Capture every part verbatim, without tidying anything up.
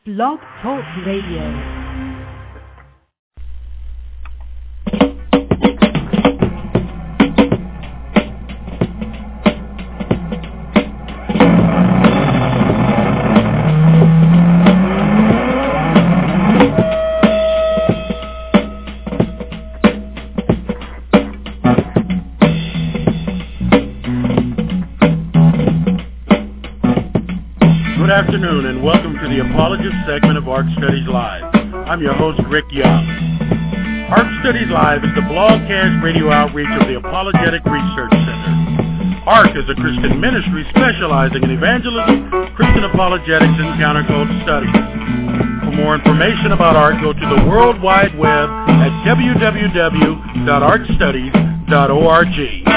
Blog Talk Radio. Good afternoon and welcome to the Apologist segment of Ark Studies Live. I'm your host, Rick Young. Ark Studies Live is the blogcast radio outreach of the Apologetic Research Center. Ark is a Christian ministry specializing in evangelism, Christian apologetics, and counterculture studies. For more information about Ark, go to the World Wide Web at w w w dot ark studies dot org.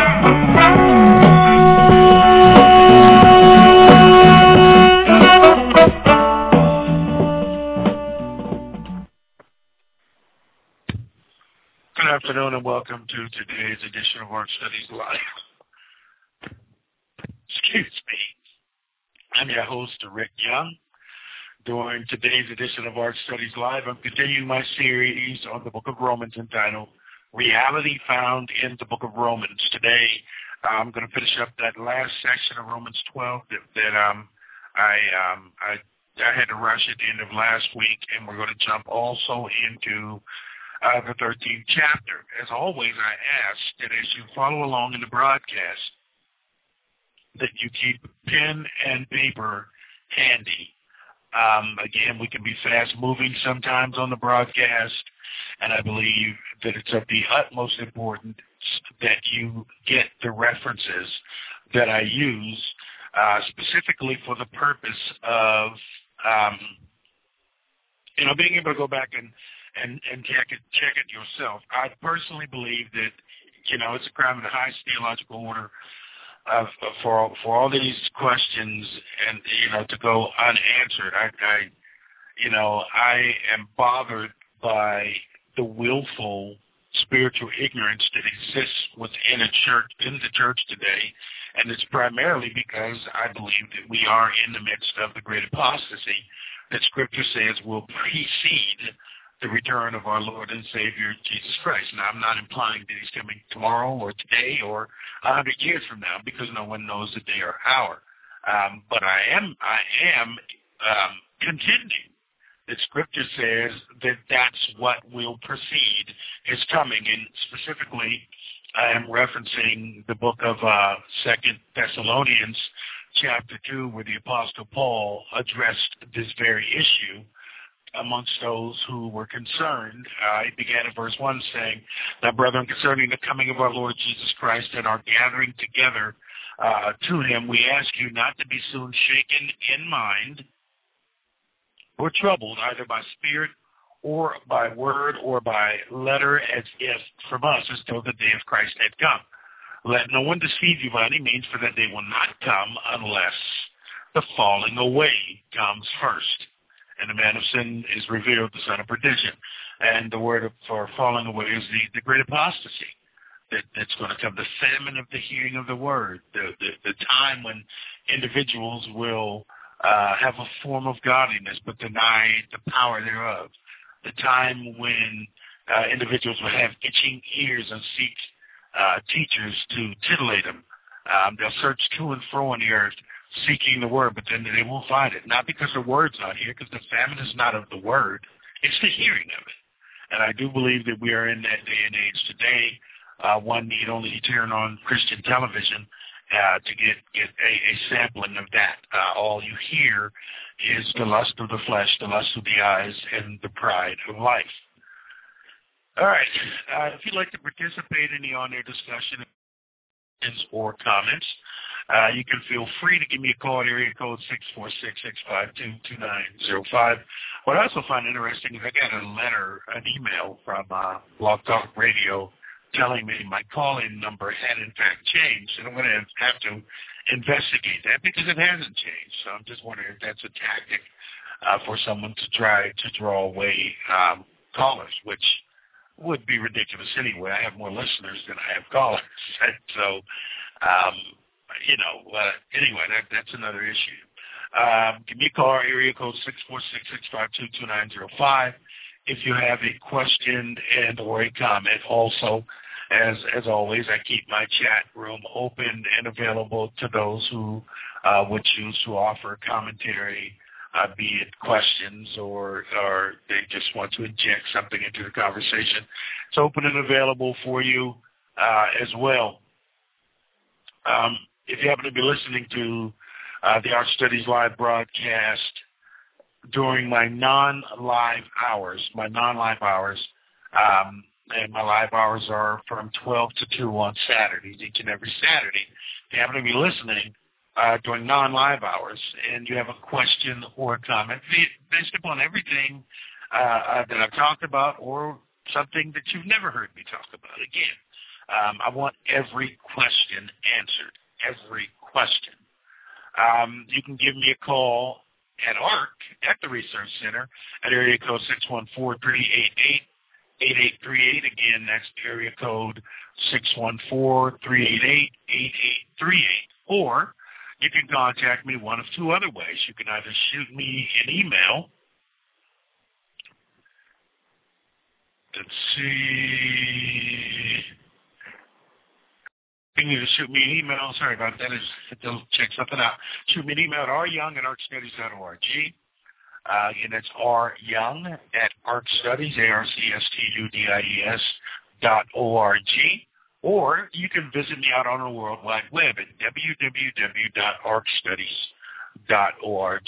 Good afternoon and welcome to today's edition of Ark Studies Live. Excuse me. I'm your host, Rick Young. During today's edition of Ark Studies Live, I'm continuing my series on the book of Romans entitled Reality Found in the Book of Romans. Today, I'm going to finish up that last section of Romans twelve that, that um, I, um, I, I had to rush at the end of last week, and we're going to jump also into Uh, the thirteenth chapter. As always, I ask that as you follow along in the broadcast, that you keep pen and paper handy. Um, again, we can be fast-moving sometimes on the broadcast, and I believe that it's of the utmost importance that you get the references that I use uh, specifically for the purpose of, um, you know, being able to go back and And, and check it, check it yourself. I personally believe that, you know, it's a crime in the highest theological order of, of, for for all these questions and, you know, to go unanswered. I, I, you know, I am bothered by the willful spiritual ignorance that exists within a church, in the church today, and it's primarily because I believe that we are in the midst of the great apostasy that Scripture says will precede the return of our Lord and Savior, Jesus Christ. Now, I'm not implying that he's coming tomorrow or today or a hundred years from now, because no one knows the day or hour. Um, but I am, I am um, contending that Scripture says that that's what will precede his coming. And specifically, I am referencing the book of uh, Second Thessalonians, chapter two, where the Apostle Paul addressed this very issue amongst those who were concerned. Uh, he began at verse one saying, "Now, brethren, concerning the coming of our Lord Jesus Christ and our gathering together uh, to him, we ask you not to be soon shaken in mind or troubled, either by spirit or by word or by letter, as if from us, as though the day of Christ had come. Let no one deceive you by any means, for that day will not come unless the falling away comes first. And the man of sin is revealed, the son of perdition." And the word for falling away is the, the great apostasy that, that's going to come, the famine of the hearing of the word, the, the, the time when individuals will uh, have a form of godliness but deny the power thereof, the time when uh, individuals will have itching ears and seek uh, teachers to titillate them. Um, they'll search to and fro on the earth, seeking the word, but then they won't find it. Not because the word's not here, because the famine is not of the word, it's the hearing of it. And I do believe that we are in that day and age today. Uh, one need only turn on Christian television uh, to get, get a, a sampling of that. Uh, all you hear is the lust of the flesh, the lust of the eyes, and the pride of life. All right. Uh, if you'd like to participate in the on-air discussion or comments, Uh, you can feel free to give me a call at area code six four six, six five two, two nine zero five. What I also find interesting is I got a letter, an email from uh, Blog Talk Radio telling me my call-in number had in fact changed, and I'm going to have to investigate that because it hasn't changed. So I'm just wondering if that's a tactic uh, for someone to try to draw away um, callers, which would be ridiculous anyway. I have more listeners than I have callers. So, um, you know, uh, anyway, that, that's another issue. Um, give me a call, area code six four six, six five two, two nine zero five. If you have a question and or a comment. Also, as as always, I keep my chat room open and available to those who uh, would choose to offer commentary, uh, be it questions or or they just want to inject something into the conversation. It's open and available for you uh, as well. Um, if you happen to be listening to uh, the Art Studies Live broadcast during my non-live hours, my non-live hours, um, and my live hours are from twelve to two on Saturdays, each and every Saturday. If you happen to be listening uh, during non-live hours and you have a question or a comment based upon everything uh, uh, that I've talked about or something that you've never heard me talk about, again, um, I want every question answered, every question. Um, you can give me a call at A R C, at the Research Center, at area code six one four, three eight eight, eight eight three eight. Again, that's area code six one four, three eight eight, eight eight three eight. Or you can contact me one of two other ways. You can either shoot me an email. Let's see. You can either shoot me an email. Sorry about that. I just to check something out. Shoot me an email at r young at arc studies dot org. Uh, and it's ryoung at arcstudies, A R C S T U D I E S dot O R G. Or you can visit me out on the World Wide Web at w w w dot arc studies dot org.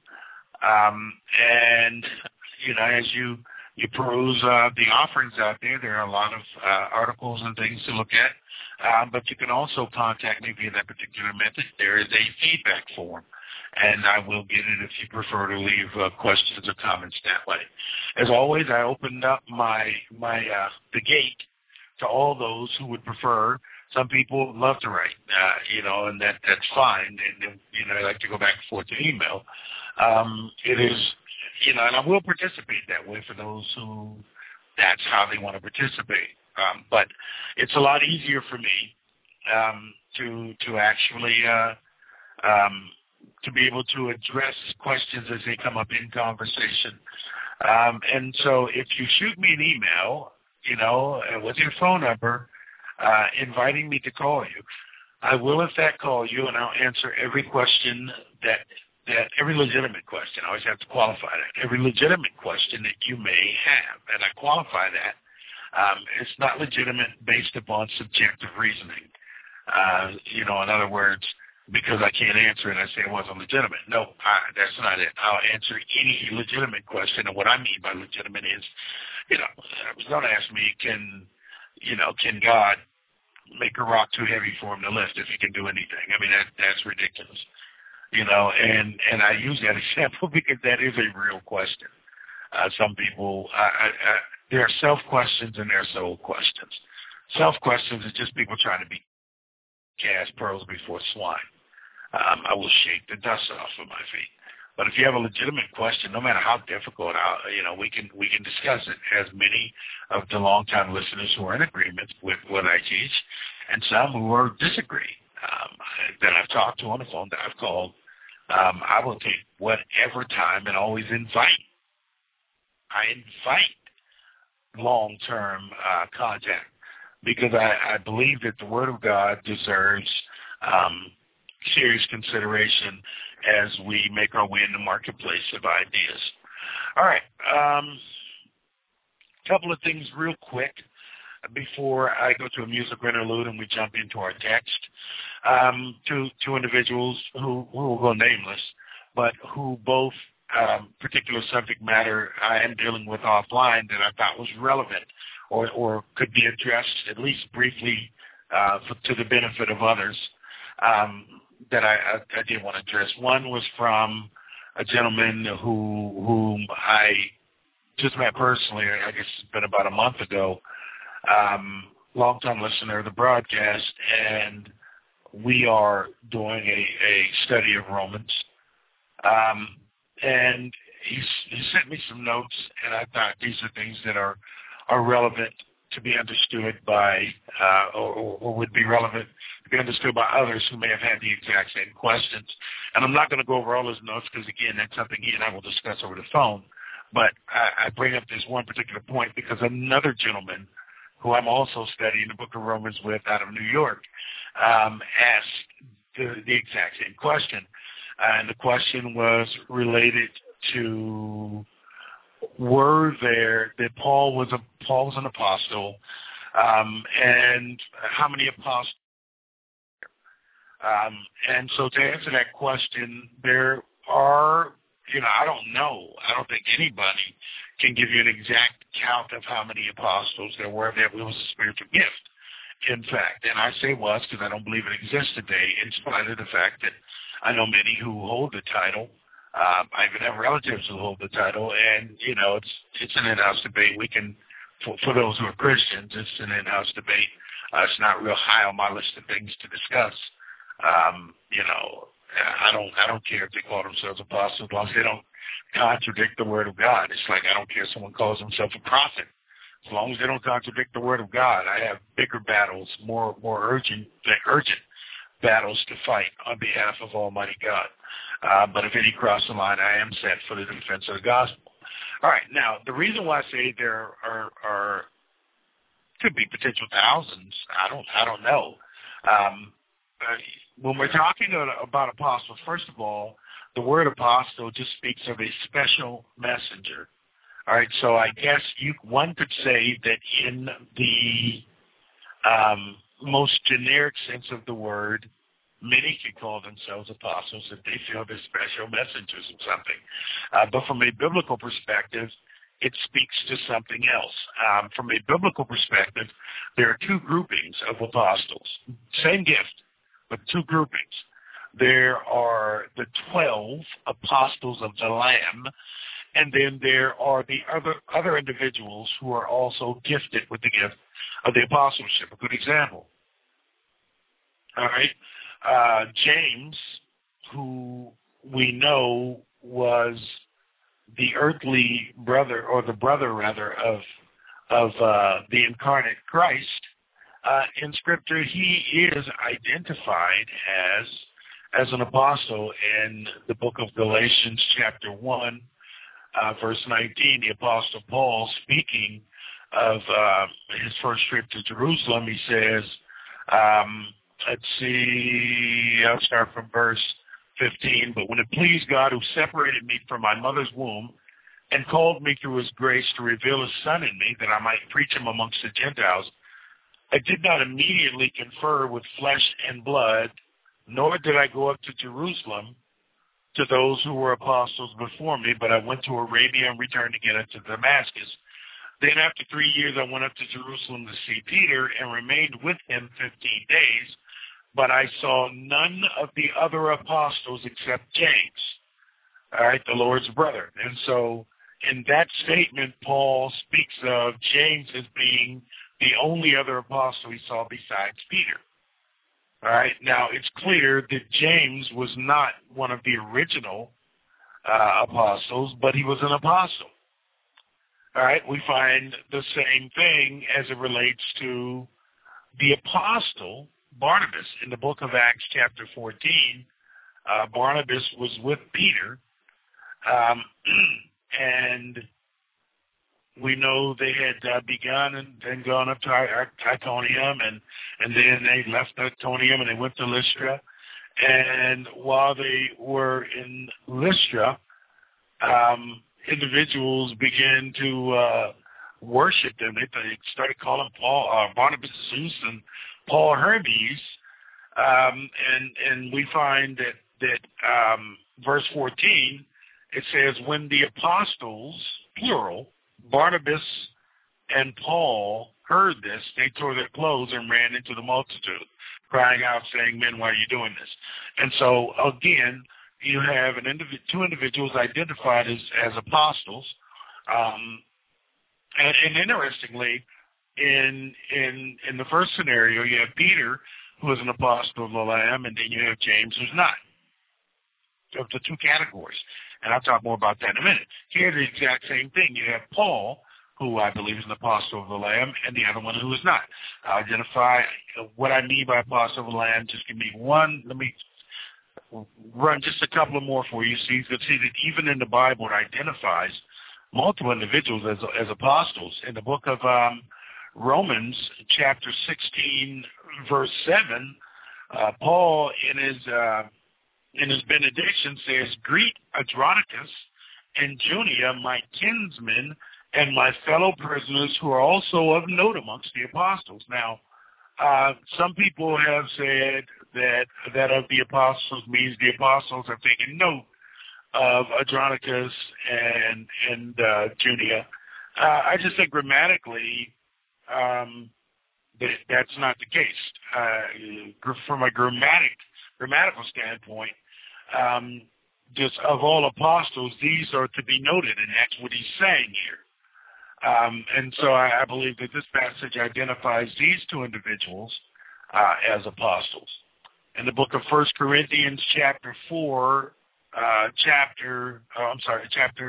Um, and, you know, as you, you peruse uh, the offerings out there, there are a lot of uh, articles and things to look at. Um, but you can also contact me via that particular method. There is a feedback form, and I will get it if you prefer to leave uh, questions or comments that way. As always, I opened up my my uh, the gate to all those who would prefer. Some people love to write, uh, you know, and that that's fine. And you know, I like to go back and forth to email. Um, it is, you know, and I will participate that way for those who that's how they want to participate. Um, but it's a lot easier for me um, to to actually uh, um, to be able to address questions as they come up in conversation. Um, and so if you shoot me an email, you know, uh, with your phone number, uh, inviting me to call you, I will in fact call you, and I'll answer every question that that every legitimate question. I always have to qualify that. Every legitimate question that you may have, and I qualify that. Um, it's not legitimate based upon subjective reasoning. Uh, you know, in other words, because I can't answer it, I say it wasn't legitimate. No, I, that's not it. I'll answer any legitimate question, and what I mean by legitimate is, you know, don't ask me, can, you know, can God make a rock too heavy for him to lift if he can do anything? I mean, that that's ridiculous. You know, and, and I use that example because that is a real question. Uh, some people, I, I, I, there are self-questions and there are soul questions. Self-questions is just people trying to be cast pearls before swine. Um, I will shake the dust off of my feet. But if you have a legitimate question, no matter how difficult, I'll, you know, we can we can discuss it. As many of the longtime listeners who are in agreement with what I teach, and some who are disagree um, that I've talked to on the phone, that I've called, um, I will take whatever time and always invite. I invite long-term uh, contact because I, I believe that the Word of God deserves um, serious consideration as we make our way in the marketplace of ideas. All right. Um, a couple of things real quick before I go to a musical interlude and we jump into our text. Um, two, two individuals who, who will go nameless, but who both um, particular subject matter I am dealing with offline that I thought was relevant or, or could be addressed at least briefly uh, for, to the benefit of others. Um, that I, I, I did want to address. One was from a gentleman who whom I just met personally, I guess it's been about a month ago, um, long-time listener of the broadcast, and we are doing a, a study of Romans. Um, and he's, he sent me some notes, and I thought these are things that are, are relevant to be understood by, uh, or, or would be relevant to be understood by others who may have had the exact same questions. And I'm not going to go over all his notes because, again, that's something he and I will discuss over the phone. But I, I bring up this one particular point because another gentleman who I'm also studying the book of Romans with out of New York um, asked the, the exact same question. And the question was related to, were there, that Paul was a Paul was an apostle, um, and how many apostles? Um, and so to answer that question, there are, you know, I don't know. I don't think anybody can give you an exact count of how many apostles there were. There was a spiritual gift, in fact. And I say was because I don't believe it exists today, in spite of the fact that I know many who hold the title. Um, I even have relatives who hold the title, and, you know, it's it's an in-house debate. We can, for, for those who are Christians, it's an in-house debate. Uh, it's not real high on my list of things to discuss. Um, you know, I don't I don't care if they call themselves apostles as long as they don't contradict the word of God. It's like I don't care if someone calls himself a prophet. As long as they don't contradict the word of God. I have bigger battles, more more urgent urgent battles to fight on behalf of Almighty God. Uh, but if any cross the line, I am set for the defense of the gospel. All right, now, the reason why I say there are, are could be potential thousands, I don't I don't know. Um, uh, when we're talking about apostles, first of all, the word apostle just speaks of a special messenger. All right, so I guess you one could say that in the um, most generic sense of the word, many can call themselves apostles if they feel they're special messengers of something. Uh, but from a biblical perspective, it speaks to something else. Um, from a biblical perspective, there are two groupings of apostles. Same gift, but two groupings. There are the twelve apostles of the Lamb, and then there are the other other individuals who are also gifted with the gift of the apostleship. A good example. All right. Uh, James, who we know was the earthly brother, or the brother rather, of of uh, the incarnate Christ, uh, in Scripture he is identified as as an apostle in the book of Galatians chapter one, uh, verse nineteen. The Apostle Paul, speaking of uh, his first trip to Jerusalem, he says, um, let's see, I'll start from verse fifteen. But when it pleased God, who separated me from my mother's womb and called me through his grace to reveal his Son in me, that I might preach him amongst the Gentiles, I did not immediately confer with flesh and blood, nor did I go up to Jerusalem to those who were apostles before me, but I went to Arabia and returned again unto Damascus. Then after three years I went up to Jerusalem to see Peter and remained with him fifteen days, but I saw none of the other apostles except James, all right, the Lord's brother. And so in that statement, Paul speaks of James as being the only other apostle he saw besides Peter. All right, now it's clear that James was not one of the original uh, apostles, but he was an apostle. All right, we find the same thing as it relates to the apostle Barnabas. In the book of Acts chapter fourteen, uh, Barnabas was with Peter, um, and we know they had uh, begun and then gone up to Iconium, and, and then they left Iconium and they went to Lystra. And while they were in Lystra, um, individuals began to uh, worship them. They, they started calling Paul uh, Barnabas Zeus and Paul Hermes, um, and and we find that that um, verse fourteen, it says, when the apostles, plural, Barnabas and Paul heard this, they tore their clothes and ran into the multitude, crying out, saying, men, why are you doing this? And so again, you have an indiv- two individuals identified as, as apostles. Um, and, and interestingly, in in in the first scenario, you have Peter, who is an apostle of the Lamb, and then you have James, who's not. Of the two categories. And I'll talk more about that in a minute. Here, the exact same thing. You have Paul, who I believe is an apostle of the Lamb, and the other one who is not. I'll identify what I mean by apostle of the Lamb. Just give me one. Let me run just a couple of more for you so you can see that even in the Bible it identifies multiple individuals as, as apostles. In the book of um, Romans, chapter sixteen, verse seven, uh, Paul in his uh, in his benediction says, "Greet Andronicus and Junia, my kinsmen, and my fellow prisoners who are also of note amongst the apostles." Now, uh, some people have said that that of the apostles means the apostles have taken note of Andronicus and and uh, Junia. Uh, I just think grammatically um, that that's not the case. Uh, from a grammatic grammatical standpoint, um, just of all apostles, these are to be noted, and that's what he's saying here. Um, and so I, I believe that this passage identifies these two individuals uh, as apostles. In the book of First Corinthians, chapter four, uh, chapter, oh, I'm sorry,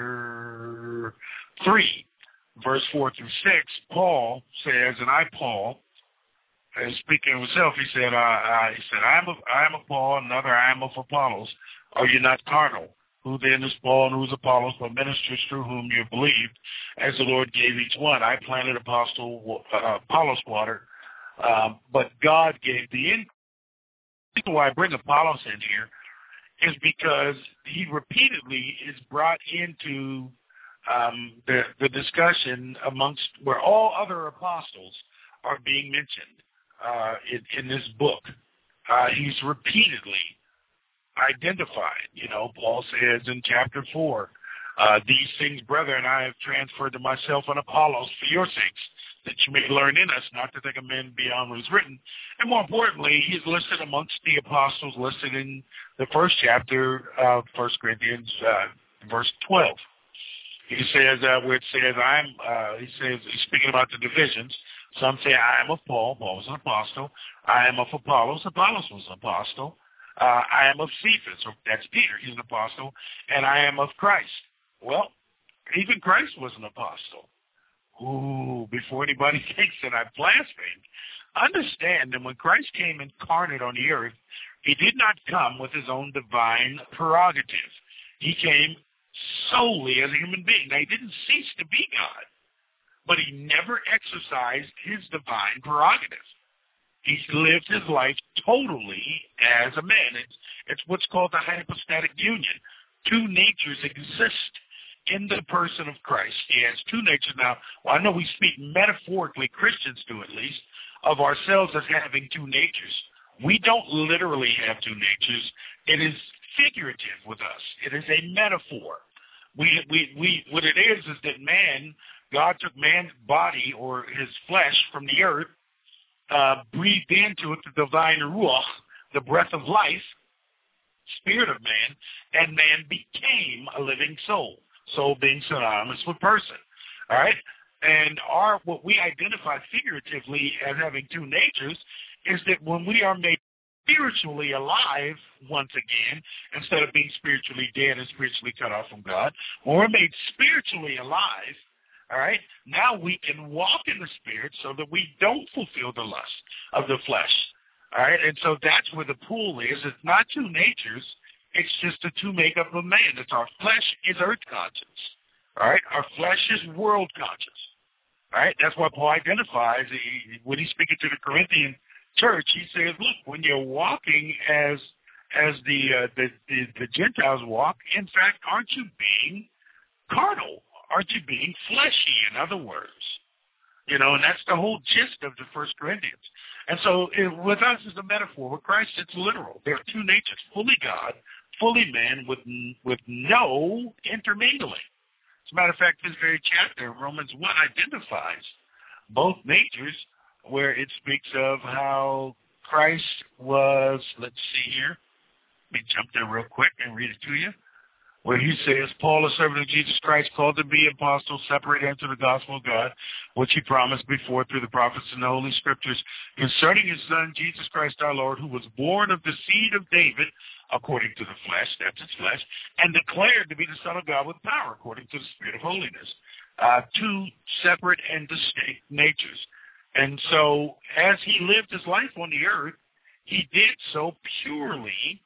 chapter three, verse four through six, Paul says, and I, Paul, and speaking of himself, he said, uh, uh, he said, I am of, I am of Paul, another I am of Apollos. Are you not carnal? Who then is Paul and who is Apollos, but ministers through whom you have believed, as the Lord gave each one? I planted, Apostle, uh, Apollos water, uh, but God gave the increase. The reason why I bring Apollos in here is because he repeatedly is brought into um, the, the discussion amongst where all other apostles are being mentioned uh, in, in this book. Uh, he's repeatedly identified. You know, Paul says in chapter four, uh, these things, brethren, I have transferred to myself and Apollos for your sakes, that you may learn in us not to think of men beyond what is written. And more importantly, he's listed amongst the apostles listed in the first chapter of First Corinthians, uh, verse twelve. He says, uh, where it says, I'm, uh, he says, he's speaking about the divisions. Some say, I am of Paul. Paul was an apostle. I am of Apollos. Apollos was an apostle. Uh, I am of Cephas, or that's Peter, he's an apostle, and I am of Christ. Well, even Christ was an apostle. Ooh, before anybody thinks that I blasphemed, understand that when Christ came incarnate on the earth, he did not come with his own divine prerogative. He came solely as a human being. Now, he didn't cease to be God, but he never exercised his divine prerogative. He lived his life totally as a man. It's, it's what's called the hypostatic union. Two natures exist in the person of Christ. He has two natures. Now, well, I know we speak metaphorically, Christians do at least, of ourselves as having two natures. We don't literally have two natures. It is figurative with us. It is a metaphor. We, we, we, what it is is that man, God took man's body or his flesh from the earth, Uh, breathed into it the divine ruach, the breath of life, spirit of man, and man became a living soul. Soul being synonymous with person. All right? And our what we identify figuratively as having two natures is that when we are made spiritually alive once again, instead of being spiritually dead and spiritually cut off from God, when we're made spiritually alive, all right, now we can walk in the Spirit so that we don't fulfill the lust of the flesh. All right, and so that's where the pool is. It's not two natures. It's just the two makeup of man. It's our flesh is earth conscious. All right, our flesh is world conscious. All right, that's why Paul identifies, he, when he's speaking to the Corinthian church, he says, look, when you're walking as as the, uh, the, the, the Gentiles walk, in fact, aren't you being carnal? Aren't you being fleshy, in other words? You know, and that's the whole gist of the First Corinthians. And so it, with us, it's a metaphor. With Christ, it's literal. There are two natures, fully God, fully man, with with no intermingling. As a matter of fact, this very chapter, Romans one, identifies both natures, where it speaks of how Christ was, let's see here. Let me jump there real quick and read it to you. Where he says, Paul, a servant of Jesus Christ, called to be apostle, separated unto the gospel of God, which he promised before through the prophets and the Holy Scriptures, concerning his Son, Jesus Christ our Lord, who was born of the seed of David, according to the flesh, that's its flesh, and declared to be the Son of God with power, according to the Spirit of holiness. Uh, two separate and distinct natures. And so as he lived his life on the earth, he did so purely,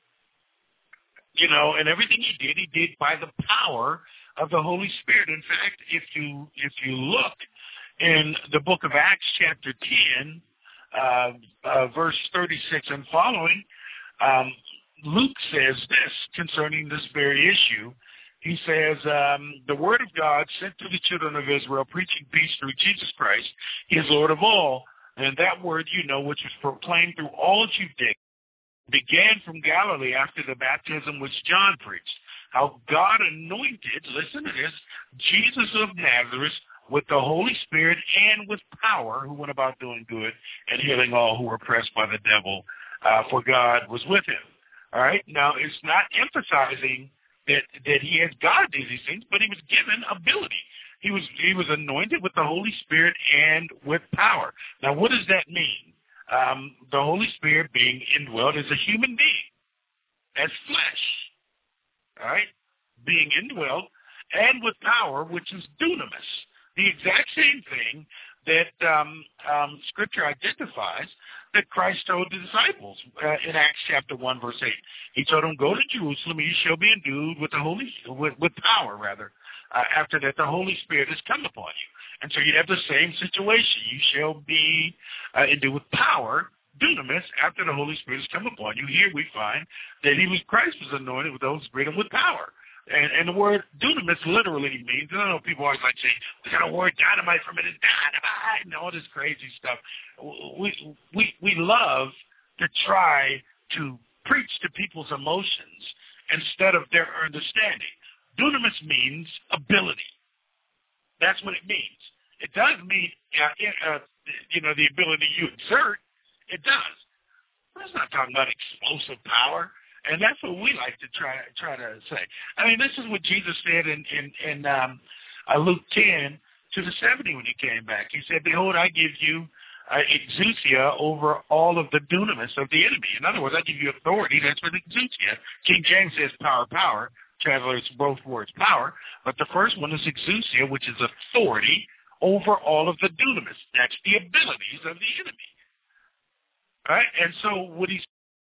you know, and everything he did, he did by the power of the Holy Spirit. In fact, if you if you look in the book of Acts chapter ten, uh, uh, verse thirty-six and following, um, Luke says this concerning this very issue. He says, um, the word of God sent to the children of Israel, preaching peace through Jesus Christ, he is Lord of all. And that word, you know, which was proclaimed through all Judea, began from Galilee after the baptism which John preached, how God anointed, listen to this, Jesus of Nazareth with the Holy Spirit and with power, who went about doing good and healing all who were oppressed by the devil, uh, for God was with him. All right? Now, it's not emphasizing that that he has God do these things, but he was given ability. He was he was anointed with the Holy Spirit and with power. Now, what does that mean? Um, the Holy Spirit being indwelt as a human being, as flesh, all right, being indwelt, and with power, which is dunamis, the exact same thing that um, um, Scripture identifies that Christ told the disciples uh, in Acts chapter one, verse eight. He told them, go to Jerusalem, and you shall be endued with the Holy, with, with power, rather. Uh, after that, the Holy Spirit has come upon you. And so you have the same situation. You shall be uh, endued with power, dunamis, after the Holy Spirit has come upon you. Here we find that he was Christ was anointed with the Holy Spirit and with power. And, and the word dunamis literally means, I don't know, people always like say, we got a word dynamite from it, it's dynamite, and all this crazy stuff. We, we, we love to try to preach to people's emotions instead of their understanding. Dunamis means ability. That's what it means. It does mean, uh, uh, you know, the ability you exert. It does. But it's not talking about explosive power. And that's what we like to try try to say. I mean, this is what Jesus said in in, in um, uh, Luke ten to the seventy when he came back. He said, "Behold, I give you uh, exousia over all of the dunamis of the enemy." In other words, I give you authority. That's what exousia. King James says power, power. Translates both words power. But the first one is exousia, which is authority over all of the dunamis. That's the abilities of the enemy. All right? And so what he's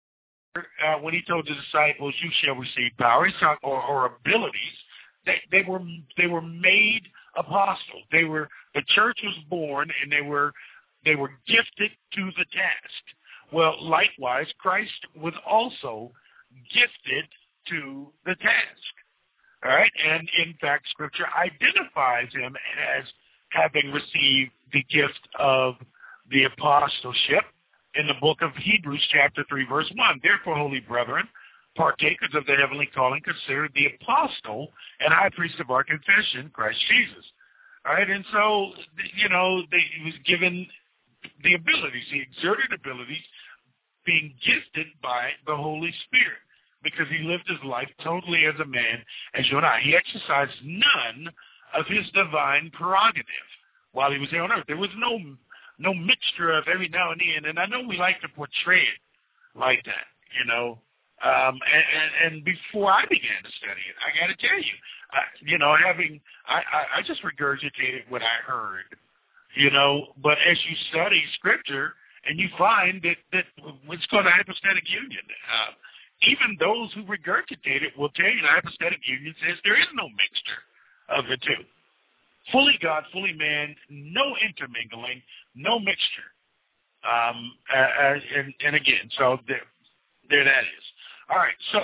Uh, when he told the disciples, "You shall receive power," he's talking, or, or abilities. They, they were they were made apostles. They were the church was born, and they were they were gifted to the task. Well, likewise, Christ was also gifted to the task. All right, and in fact, Scripture identifies him as having received the gift of the apostleship. In the book of Hebrews, chapter three, verse one, "Therefore, holy brethren, partakers of the heavenly calling, consider the apostle and high priest of our confession, Christ Jesus." All right, and so, you know, they, he was given the abilities, the exerted abilities, being gifted by the Holy Spirit, because he lived his life totally as a man, as you and I. He exercised none of his divine prerogative while he was here on earth. There was no No mixture of every now and then, and I know we like to portray it like that, you know. Um, and, and, and before I began to study it, I got to tell you, I, you know, having I, I, I just regurgitated what I heard, you know. But as you study Scripture, and you find that that it's called a hypostatic union. Uh, even those who regurgitate it will tell you the hypostatic union says there is no mixture of the two. Fully God, fully man, no intermingling, no mixture. Um, uh, and, and again, so there, there that is. All right, so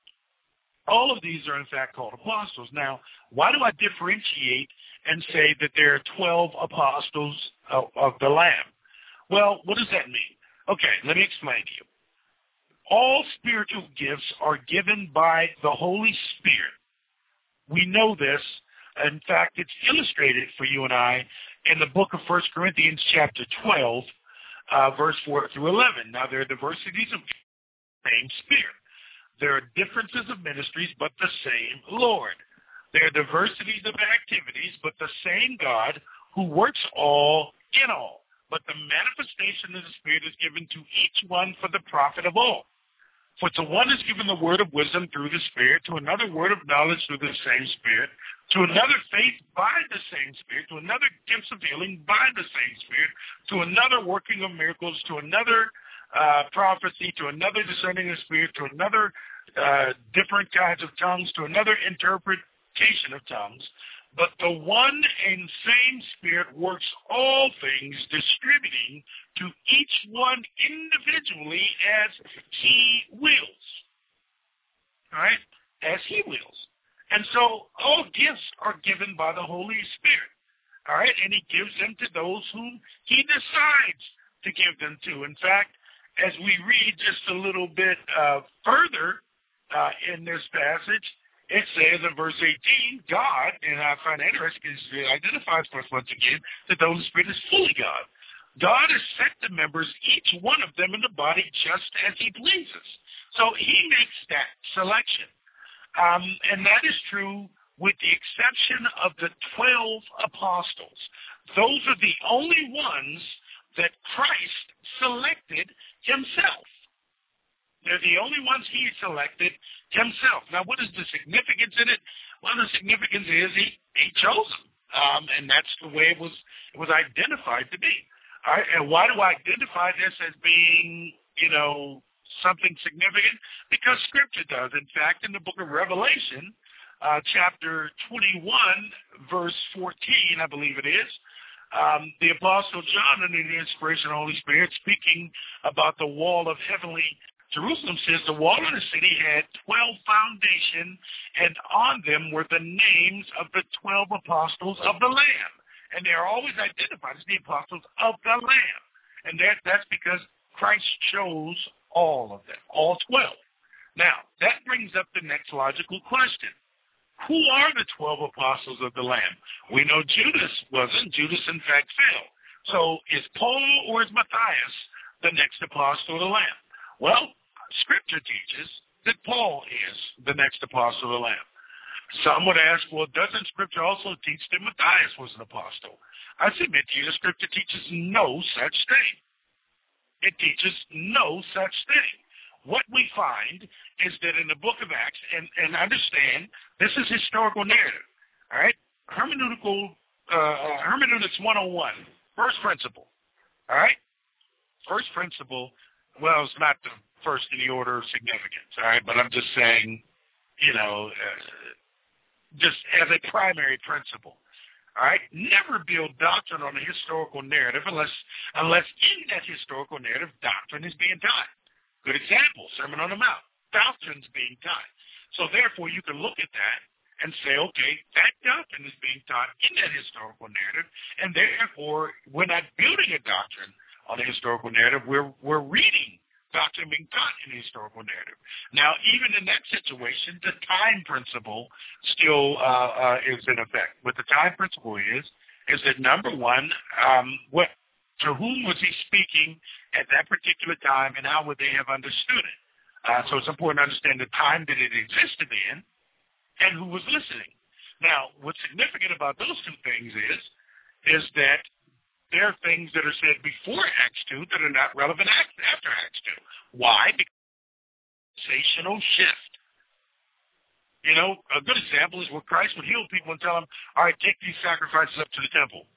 all of these are in fact called apostles. Now, why do I differentiate and say that there are twelve apostles of, of the Lamb? Well, what does that mean? Okay, let me explain to you. All spiritual gifts are given by the Holy Spirit. We know this. In fact, it's illustrated for you and I in the book of First Corinthians chapter twelve, uh, verse four through eleven. Now, there are diversities of the same Spirit. There are differences of ministries, but the same Lord. There are diversities of activities, but the same God who works all in all. But the manifestation of the Spirit is given to each one for the profit of all. For to one is given the word of wisdom through the Spirit, to another word of knowledge through the same Spirit, to another faith by the same Spirit, to another gifts of healing by the same Spirit, to another working of miracles, to another uh, prophecy, to another discerning of spirit, to another uh, different kinds of tongues, to another interpretation of tongues. But the one and same Spirit works all things, distributing to each one individually as he wills. All right? As he wills. And so all gifts are given by the Holy Spirit. All right? And he gives them to those whom he decides to give them to. In fact, as we read just a little bit uh, further uh, in this passage, it says in verse eighteen, God, and I find it interesting, it identifies for us once again that the Holy Spirit is fully God. God has set the members, each one of them in the body, just as he pleases. So he makes that selection. Um, and that is true with the exception of the twelve apostles. Those are the only ones that Christ selected himself. They're the only ones he selected himself. Now, what is the significance in it? Well, the significance is he, he chose them, um, and that's the way it was it was identified to be. All right, and why do I identify this as being, you know, something significant? Because Scripture does. In fact, in the book of Revelation, uh, chapter twenty-one, verse fourteen, I believe it is, um, the Apostle John, under the inspiration of the Holy Spirit, speaking about the wall of heavenly Jerusalem, says the wall of the city had twelve foundations, and on them were the names of the twelve apostles of the Lamb. And they are always identified as the apostles of the Lamb. And that, that's because Christ chose all of them, all twelve. Now, that brings up the next logical question. Who are the twelve apostles of the Lamb? We know Judas wasn't. Judas, in fact, fell. So is Paul or is Matthias the next apostle of the Lamb? Well, Scripture teaches that Paul is the next apostle of the Lamb. Some would ask, well, doesn't Scripture also teach that Matthias was an apostle? I submit to you, the Scripture teaches no such thing. It teaches no such thing. What we find is that in the book of Acts, and, and understand, this is historical narrative, all right? Hermeneutical, uh, hermeneutics one oh one, first principle, all right? First principle, well, it's not the first in the order of significance, all right? But I'm just saying, you know, uh, just as a primary principle, all right? Never build doctrine on a historical narrative unless, unless in that historical narrative, doctrine is being taught. Good example, Sermon on the Mount, doctrine's being taught. So therefore, you can look at that and say, okay, that doctrine is being taught in that historical narrative, and therefore, we're not building a doctrine on a historical narrative. We're we're reading doctrine being taught in the historical narrative. Now, even in that situation, the time principle still uh, uh, is in effect. What the time principle is, is that number one, um, what to whom was he speaking at that particular time, and how would they have understood it? Uh, so it's important to understand the time that it existed in and who was listening. Now, what's significant about those two things is, is that there are things that are said before Acts two that are not relevant after Acts two. Why? Because sensational shift. You know, a good example is where Christ would heal people and tell them, all right, take these sacrifices up to the temple.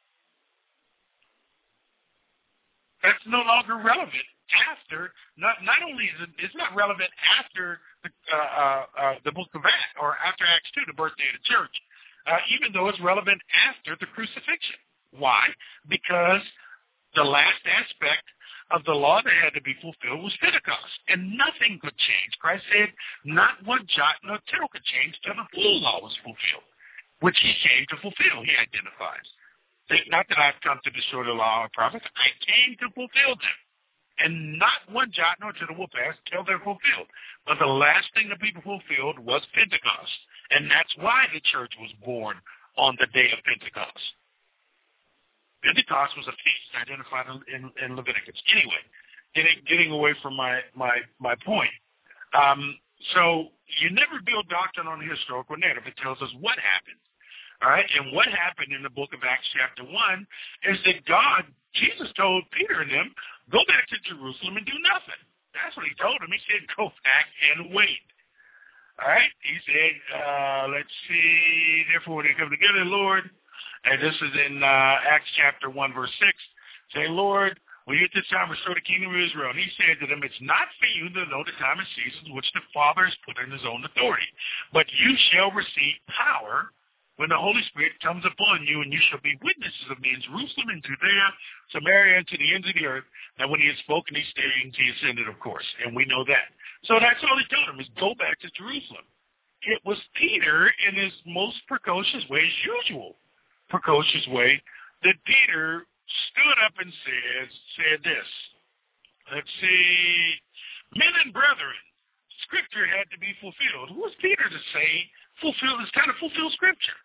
That's no longer relevant after, not not only is it, it's not relevant after the, uh, uh, uh, the book of Acts, or after Acts two, the birthday of the church, uh, even though it's relevant after the crucifixion. Why? Because the last aspect of the law that had to be fulfilled was Pentecost, and nothing could change. Christ said, not one jot nor tittle could change till the full law was fulfilled, which he came to fulfill, he identifies. Think not that I've come to destroy the law or prophets. I came to fulfill them. And not one jot nor tittle will pass till they're fulfilled. But the last thing to be fulfilled was Pentecost. And that's why the church was born on the day of Pentecost. Pentecost was a feast identified in, in Leviticus. Anyway, getting getting away from my, my, my point. Um, so you never build doctrine on a historical narrative. It tells us what happened. All right, and what happened in the book of Acts chapter one is that God, Jesus told Peter and them, go back to Jerusalem and do nothing. That's what he told him. He said, go back and wait. All right? He said, uh, let's see, therefore when they come together, Lord, and this is in uh, Acts chapter one, verse six, say, Lord, will you at this time restore the kingdom of Israel? And he said to them, it's not for you to know the time and seasons which the Father has put in his own authority, but you shall receive power when the Holy Spirit comes upon you, and you shall be witnesses of me in Jerusalem and Judea, Samaria, and to the ends of the earth. And when he had spoken these things, he ascended, of course, and we know that. So that's all he told him, is go back to Jerusalem. It was Peter, in his most precocious way, his usual precocious way, that Peter stood up and said, said this. Let's see, men and brethren, Scripture had to be fulfilled. Who was Peter to say, fulfill this kind of fulfill Scripture?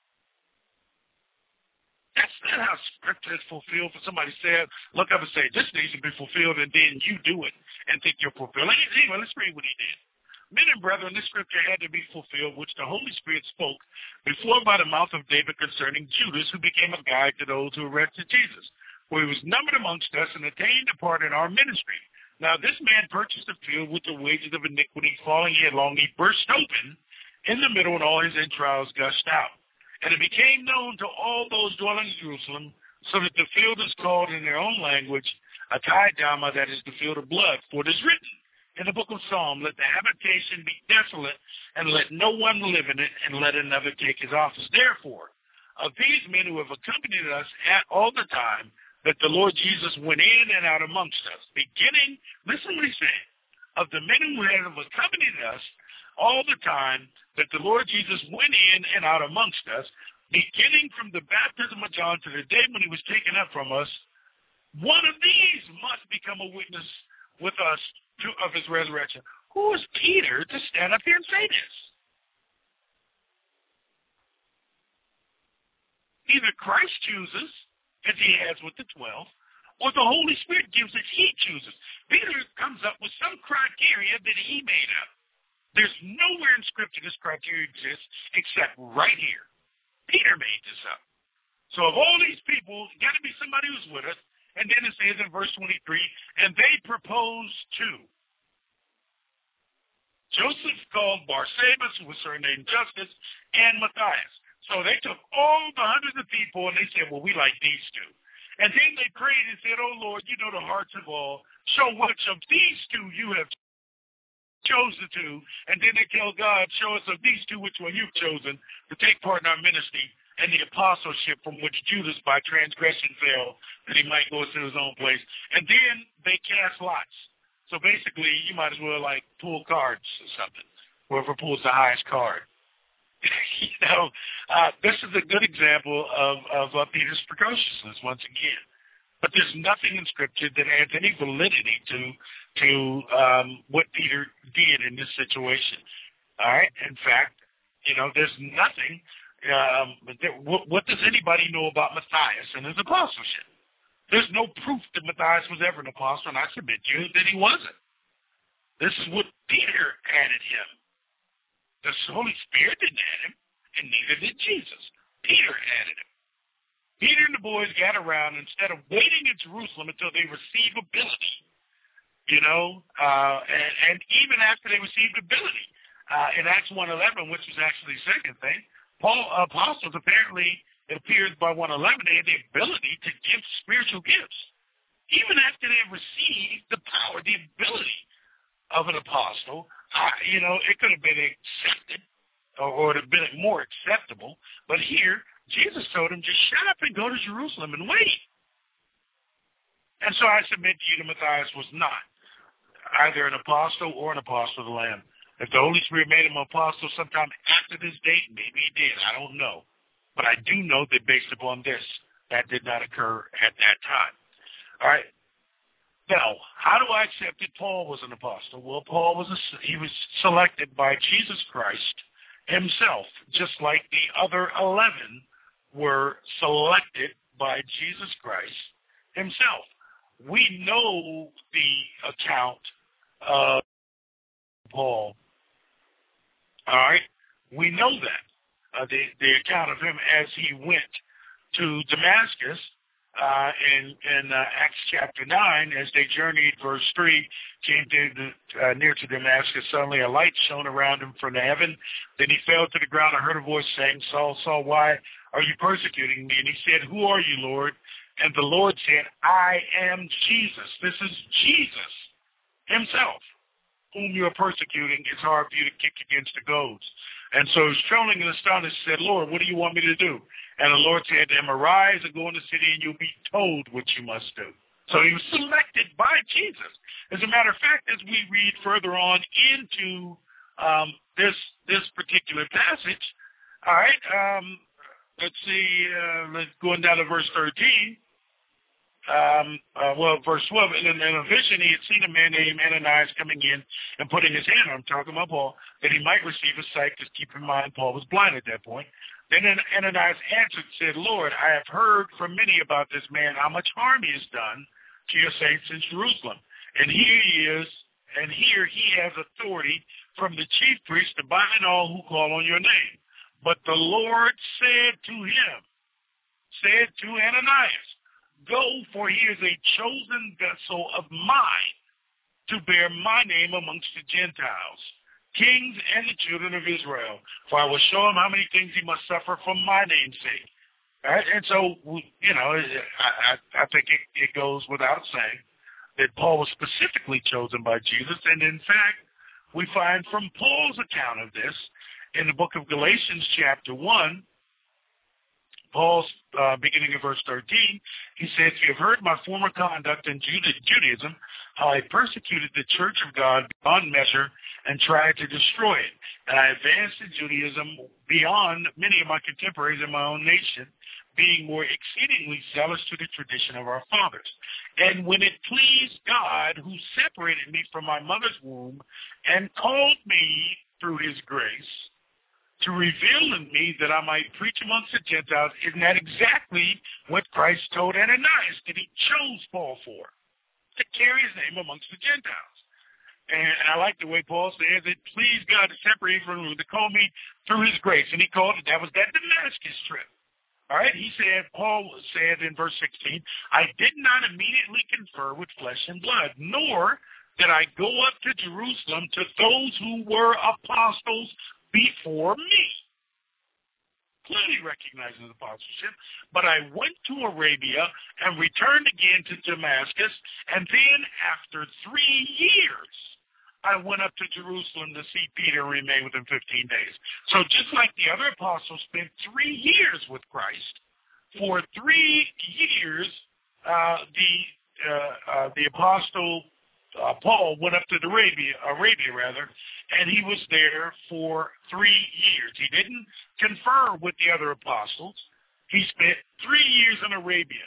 That's not how Scripture is fulfilled. For somebody to say, look up and say, this needs to be fulfilled, and then you do it and think you're fulfilling it. Anyway, let's read what he did. Men and brethren, this Scripture had to be fulfilled, which the Holy Spirit spoke before by the mouth of David concerning Judas, who became a guide to those who arrested Jesus. For he was numbered amongst us and attained a part in our ministry. Now this man purchased a field with the wages of iniquity, falling headlong, he burst open in the middle, and all his entrails gushed out. And it became known to all those dwelling in Jerusalem, so that the field is called in their own language, Attai-Dama, that is the field of blood. For it is written in the book of Psalm, let the habitation be desolate, and let no one live in it, and let another take his office. Therefore, of these men who have accompanied us at all the time, that the Lord Jesus went in and out amongst us, beginning, listen what he said, of the men who have accompanied us all the time, that the Lord Jesus went in and out amongst us, beginning from the baptism of John to the day when he was taken up from us. One of these must become a witness with us to, of his resurrection. Who is Peter to stand up here and say this? Either Christ chooses, as he has with the twelve, or the Holy Spirit gives as he chooses. Peter comes up with some criteria that he made up. There's nowhere in Scripture this criteria exists except right here. Peter made this up. So of all these people, got to be somebody who's with us. And then it says in verse twenty-three, and they proposed to Joseph called Barsabas, who was surnamed Justus, and Matthias. So they took all the hundreds of people, and they said, well, we like these two. And then they prayed and said, oh, Lord, you know the hearts of all. Show which of these two you have chosen to. And then they tell God, show us of these two which one you've chosen to take part in our ministry and the apostleship from which Judas by transgression fell, that he might go to his own place. And then they cast lots. So basically, you might as well like pull cards or something. Whoever pulls the highest card. you know, uh, this is a good example of, of uh, Peter's precociousness once again. But there's nothing in Scripture that adds any validity to to um, what Peter did in this situation. All right? In fact, you know, there's nothing. Um, there, what, what does anybody know about Matthias and his apostleship? There's no proof that Matthias was ever an apostle, and I submit to you that he wasn't. This is what Peter added him. The Holy Spirit didn't add him, and neither did Jesus. Peter added him. Peter and the boys got around, instead of waiting in Jerusalem until they receive ability, you know, uh, and, and even after they received ability, uh, in Acts one eleven, which was actually the second thing, Paul apostles apparently, it appears by one eleven, they had the ability to give spiritual gifts. Even after they received the power, the ability of an apostle, uh, you know, it could have been accepted or, or it would have been more acceptable. But here, Jesus told him, just shut up and go to Jerusalem and wait. And so I submit to you that Matthias was not either an apostle or an apostle of the Lamb. If the Holy Spirit made him an apostle sometime after this date, maybe he did. I don't know. But I do know that based upon this, that did not occur at that time. All right. Now, how do I accept that Paul was an apostle? Well, Paul was a, he was selected by Jesus Christ himself, just like the other eleven were selected by Jesus Christ himself. We know the account of Paul. All right? We know that. Uh, the, the account of him as he went to Damascus, uh, in, in uh, Acts chapter nine, as they journeyed, verse three, came to the, uh, near to Damascus, suddenly a light shone around him from heaven. Then he fell to the ground. I heard a voice saying, Saul, Saul, why are you persecuting me? And he said, who are you, Lord? And the Lord said, I am Jesus. This is Jesus himself, whom you are persecuting. It's hard for you to kick against the goads. And so he's trembling and astonished, said, Lord, what do you want me to do? And the Lord said to him, arise and go in the city, and you'll be told what you must do. So he was selected by Jesus. As a matter of fact, as we read further on into um, this this particular passage, all right, um, let's see, uh, let's going down to verse thirteen. Um, uh, well, verse twelve, in, in a vision he had seen a man named Ananias coming in and putting his hand on him, talking about Paul, that he might receive his sight, because keep in mind Paul was blind at that point. Then Ananias answered and said, Lord, I have heard from many about this man, how much harm he has done to your saints in Jerusalem. And here he is, and here he has authority from the chief priest to bind all who call on your name. But the Lord said to him, said to Ananias, go, for he is a chosen vessel of mine to bear my name amongst the Gentiles, kings and the children of Israel. For I will show him how many things he must suffer for my name's sake. All right? And so, you know, I, I, I think it, it goes without saying that Paul was specifically chosen by Jesus. And in fact, we find from Paul's account of this in the book of Galatians chapter one, Paul's uh, beginning of verse thirteen, he says, you have heard my former conduct in Judaism, how I persecuted the church of God beyond measure and tried to destroy it. And I advanced in Judaism beyond many of my contemporaries in my own nation, being more exceedingly zealous to the tradition of our fathers. And when it pleased God, who separated me from my mother's womb and called me through his grace, to reveal in me that I might preach amongst the Gentiles, isn't that exactly what Christ told Ananias that he chose Paul for? To carry his name amongst the Gentiles. And I like the way Paul says it pleased God to separate from him, to call me through his grace. And he called it, that was that Damascus trip. All right, he said, Paul said in verse sixteen, I did not immediately confer with flesh and blood, nor did I go up to Jerusalem to those who were apostles before me. Clearly recognizing the apostleship. But I went to Arabia and returned again to Damascus, and then after three years, I went up to Jerusalem to see Peter and remain with him fifteen days. So just like the other apostles spent three years with Christ, for three years, uh, the uh, uh, the apostle uh, Paul went up to Arabia, Arabia rather, and he was there for three years. He didn't confer with the other apostles. He spent three years in Arabia.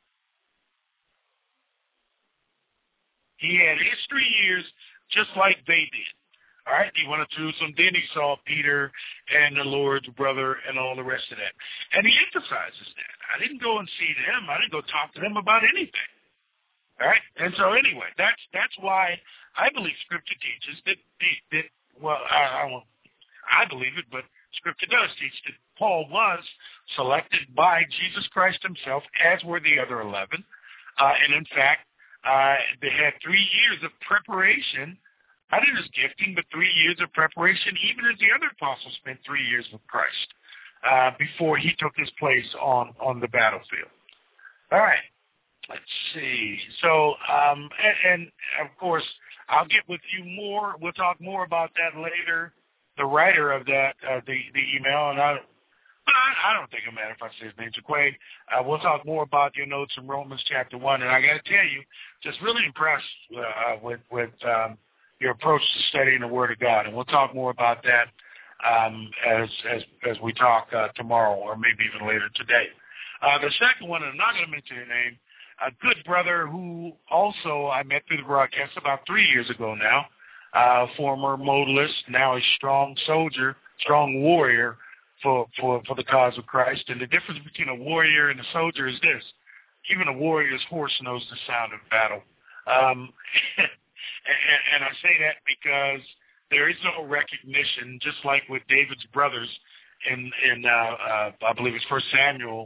He had his three years just like they did. All right, he went to Jerusalem. Then he saw Peter and the Lord's brother and all the rest of that. And he emphasizes that. I didn't go and see them. I didn't go talk to them about anything. All right, and so anyway, that's that's why I believe Scripture teaches that, that well, I, I, won't, I believe it, but Scripture does teach that Paul was selected by Jesus Christ himself, as were the other eleven. Uh, and in fact, uh, they had three years of preparation, not in his gifting, but three years of preparation, even as the other apostles spent three years with Christ uh, before he took his place on, on the battlefield. All right. Let's see. So, um, and, and, of course, I'll get with you more. We'll talk more about that later. The writer of that, uh, the, the email, and I, I don't think it matters if I say his name, Jaquay. Uh, we'll talk more about your notes from Romans chapter one. And I got to tell you, just really impressed uh, with, with um, your approach to studying the Word of God. And we'll talk more about that um, as, as, as we talk uh, tomorrow or maybe even later today. Uh, the second one, and I'm not going to mention your name, a good brother who also I met through the broadcast about three years ago now, uh, former modalist, now a strong soldier, strong warrior for, for, for the cause of Christ. And the difference between a warrior and a soldier is this. Even a warrior's horse knows the sound of battle. Um, and, and I say that because there is no recognition, just like with David's brothers in, in uh, uh, I believe it's First Samuel,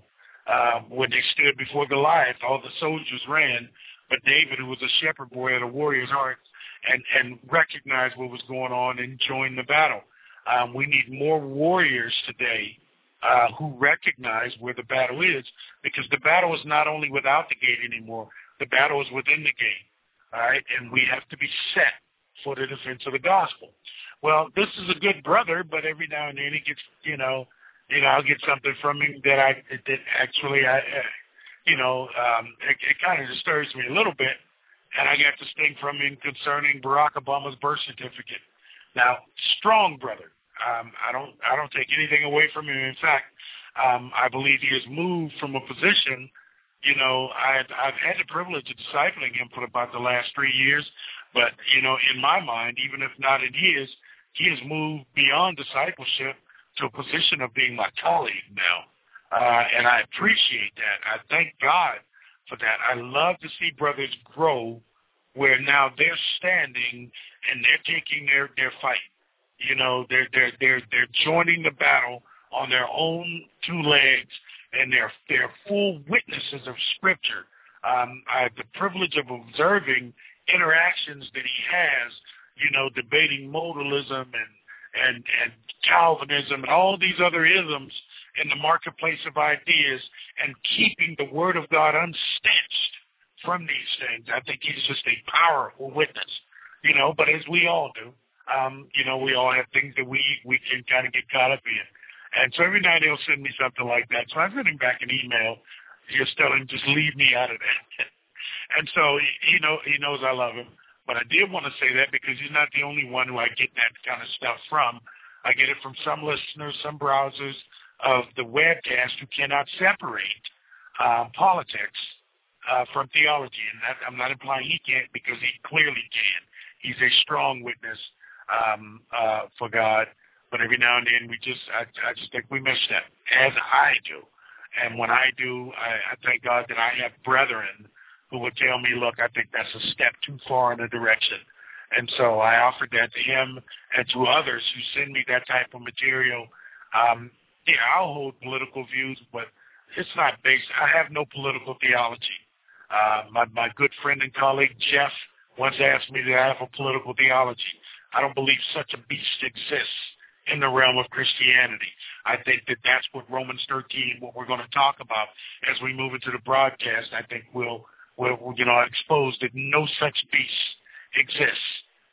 Uh, when they stood before Goliath, all the soldiers ran, but David, who was a shepherd boy, had a warrior's heart and, and recognized what was going on and joined the battle. Um, we need more warriors today uh, who recognize where the battle is, because the battle is not only without the gate anymore, the battle is within the gate, all right? And we have to be set for the defense of the gospel. Well, this is a good brother, but every now and then he gets, you know, you know, I'll get something from him that I that actually, I, uh, you know, um, it, it kind of disturbs me a little bit, and I got this thing from him concerning Barack Obama's birth certificate. Now, strong brother. Um, I don't, I don't take anything away from him. In fact, um, I believe he has moved from a position. You know, I've, I've had the privilege of discipling him for about the last three years, but you know, in my mind, even if not in his, he has moved beyond discipleship to a position of being my colleague now. Uh, and I appreciate that. I thank God for that. I love to see brothers grow where now they're standing and they're taking their, their fight. You know, they're, they're, they're, they're joining the battle on their own two legs, and they're, they're full witnesses of Scripture. Um, I have the privilege of observing interactions that he has, you know, debating modalism and and, and Calvinism and all these other isms in the marketplace of ideas, and keeping the Word of God unstitched from these things. I think he's just a powerful witness, you know, but as we all do, um, you know, we all have things that we, we can kind of get caught up in. And so every night he'll send me something like that. So I sent him back an email just telling him, just leave me out of that. And so, he, know, he knows I love him. But I did want to say that because he's not the only one who I get that kind of stuff from. I get it from some listeners, some browsers of the webcast who cannot separate uh, politics uh, from theology. And that, I'm not implying he can't, because he clearly can. He's a strong witness um, uh, for God. But every now and then we just, I, I just think we miss that, as I do. And when I do, I, I thank God that I have brethren who would tell me, look, I think that's a step too far in a direction. And so I offered that to him and to others who send me that type of material. Um, yeah, I'll hold political views, but it's not based. I have no political theology. Uh, my, my good friend and colleague, Jeff, once asked me that I have a political theology. I don't believe such a beast exists in the realm of Christianity. I think that that's what Romans thirteen, what we're going to talk about as we move into the broadcast, I think we'll, we'll you know, expose that no such beast exists.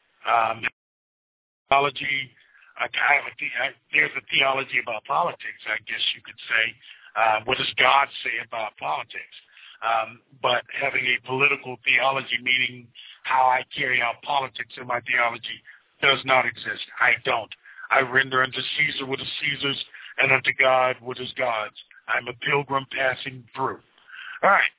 Um, theology, I, I have a the, I, there's a theology about politics, I guess you could say. Uh, what does God say about politics? Um, but having a political theology, meaning how I carry out politics in my theology, does not exist. I don't. I render unto Caesar what is Caesar's, and unto God what is God's. I'm a pilgrim passing through. All right.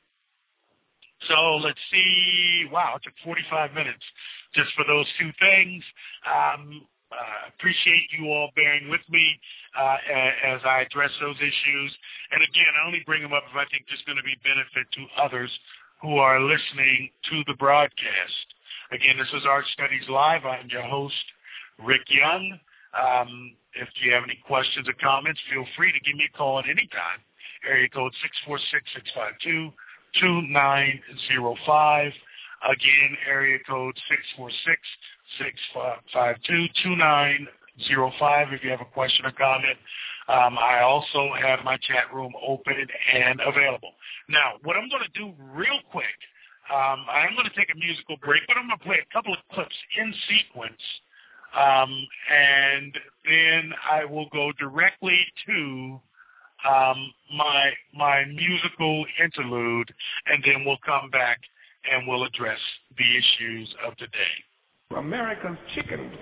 So let's see. Wow, it took forty-five minutes just for those two things. Um, uh, appreciate you all bearing with me uh, as I address those issues. And again, I only bring them up if I think there's going to be benefit to others who are listening to the broadcast. Again, this is Art Studies Live. I'm your host, Rick Young. Um, if you have any questions or comments, feel free to give me a call at any time. Area code six four six, six five two, two nine zero five. Again, area code six four six, six five two, two nine zero five if you have a question or comment. Um, I also have my chat room open and available. Now, what I'm going to do real quick, um, I'm going to take a musical break, but I'm going to play a couple of clips in sequence. Um, and then I will go directly to um, my my musical interlude, and then we'll come back and we'll address the issues of the day. America's chickens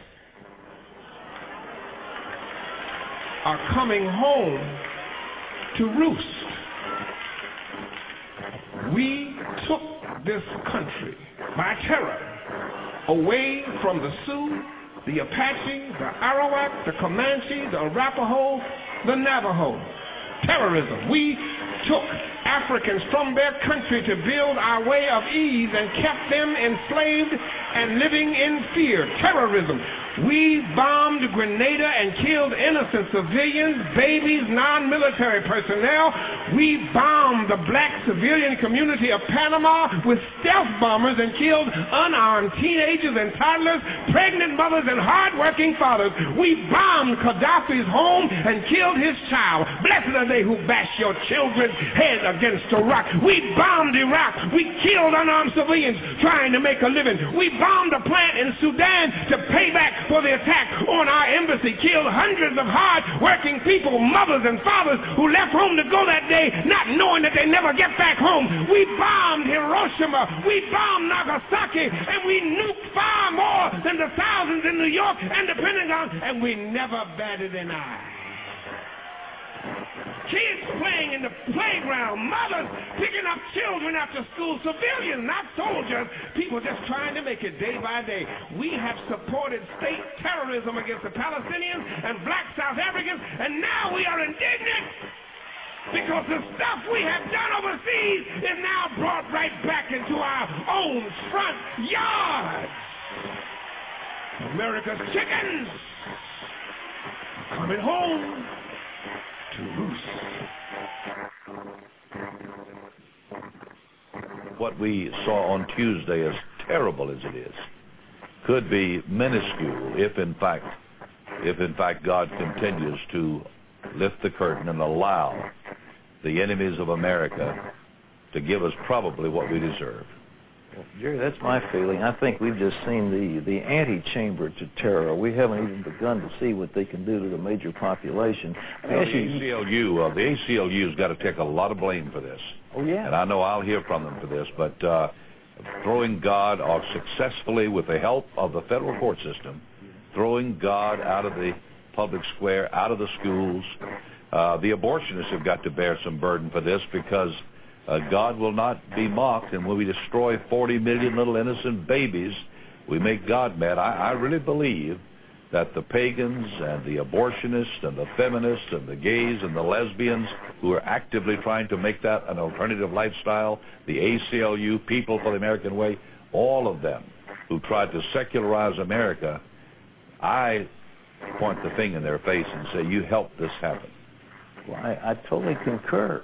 are coming home to roost. We took this country by terror away from the Sioux, the Apache, the Arawak, the Comanche, the Arapaho, the Navajo. Terrorism. We took Africans from their country to build our way of ease and kept them enslaved and living in fear. Terrorism. We bombed Grenada and killed innocent civilians, babies, non-military personnel. We bombed the black civilian community of Panama with stealth bombers and killed unarmed teenagers and toddlers, pregnant mothers and hard-working fathers. We bombed Gaddafi's home and killed his child. Blessed are they who bash your children's head against a rock. We bombed Iraq. We killed unarmed civilians trying to make a living. We bombed a plant in Sudan to pay back for the attack on our embassy, killed hundreds of hard-working people, mothers and fathers who left home to go that day not knowing that they never get back home. We bombed Hiroshima. We bombed Nagasaki. And we nuked far more than the thousands in New York and the Pentagon. And we never batted an eye. Kids playing in the playground, mothers picking up children after school, civilians, not soldiers, people just trying to make it day by day. We have supported state terrorism against the Palestinians and black South Africans, and now we are indignant because the stuff we have done overseas is now brought right back into our own front yards. America's chickens coming home to roost. What we saw on Tuesday, as terrible as it is, could be minuscule if in fact if in fact God continues to lift the curtain and allow the enemies of America to give us probably what we deserve. Well, Jerry, that's my feeling. I think we've just seen the, the antechamber to terror. We haven't even begun to see what they can do to the major population. Well, the A C L U, uh, the A C L U's got to take a lot of blame for this. Oh, yeah. And I know I'll hear from them for this, but uh, throwing God off successfully with the help of the federal court system, throwing God out of the public square, out of the schools. Uh, the abortionists have got to bear some burden for this because Uh, God will not be mocked, and when we destroy forty million little innocent babies, we make God mad. I, I really believe that the pagans and the abortionists and the feminists and the gays and the lesbians who are actively trying to make that an alternative lifestyle, the A C L U, People for the American Way, all of them who tried to secularize America, I point the thing in their face and say, you helped this happen. Well, I, I totally concur.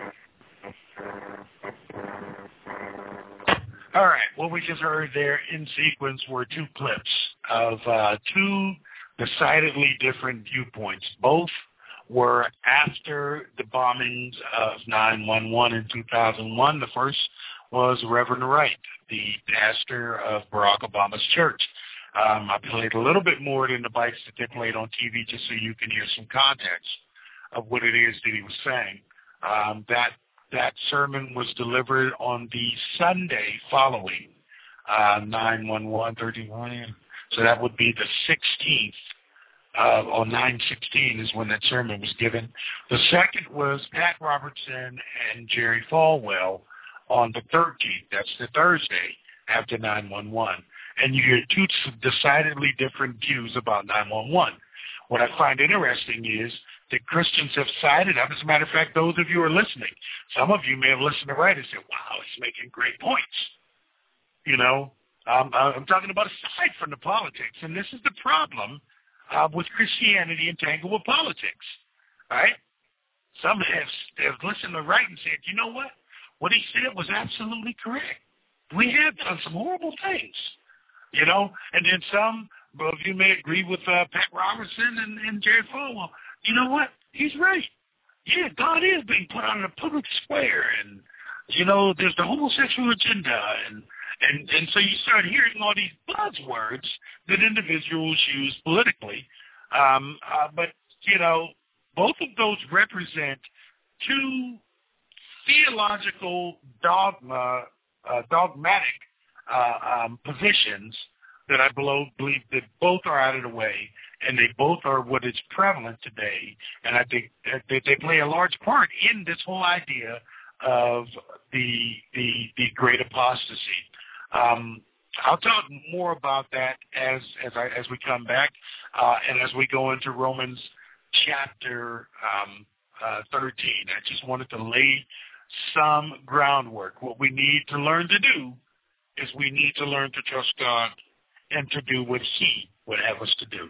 All right, what we just heard there in sequence were two clips of uh, two decidedly different viewpoints. Both were after the bombings of nine one one in two thousand one. The first was Reverend Wright, the pastor of Barack Obama's church. Um, I played a little bit more than the bites that they played on T V just so you can hear some context of what it is that he was saying. Um, that That sermon was delivered on the Sunday following uh, nine one one thirty-one. So that would be the sixteenth, uh, or nine sixteen is when that sermon was given. The second was Pat Robertson and Jerry Falwell on the thirteenth. That's the Thursday after nine one one. And you hear two decidedly different views about nine one one. What I find interesting is that Christians have sided up. As a matter of fact, those of you who are listening, some of you may have listened to Wright and said, wow, he's making great points. You know, um, I'm talking about aside from the politics, and this is the problem uh, with Christianity entangled with politics, right? Some have, have listened to Wright and said, you know what? What he said was absolutely correct. We have done some horrible things, you know, and then some of you may agree with uh, Pat Robertson and, and Jerry Falwell. You know what? He's right. Yeah, God is being put on the public square, and, you know, there's the homosexual agenda, and, and, and so you start hearing all these buzzwords that individuals use politically. Um, uh, but, you know, both of those represent two theological dogma, uh, dogmatic uh, um, positions that I believe that both are out of the way, and they both are what is prevalent today. And I think that they play a large part in this whole idea of the the, the great apostasy. Um, I'll talk more about that as as I, as we come back, uh, and as we go into Romans chapter um, uh, thirteen. I just wanted to lay some groundwork. What we need to learn to do is we need to learn to trust God and to do what He would have us to do.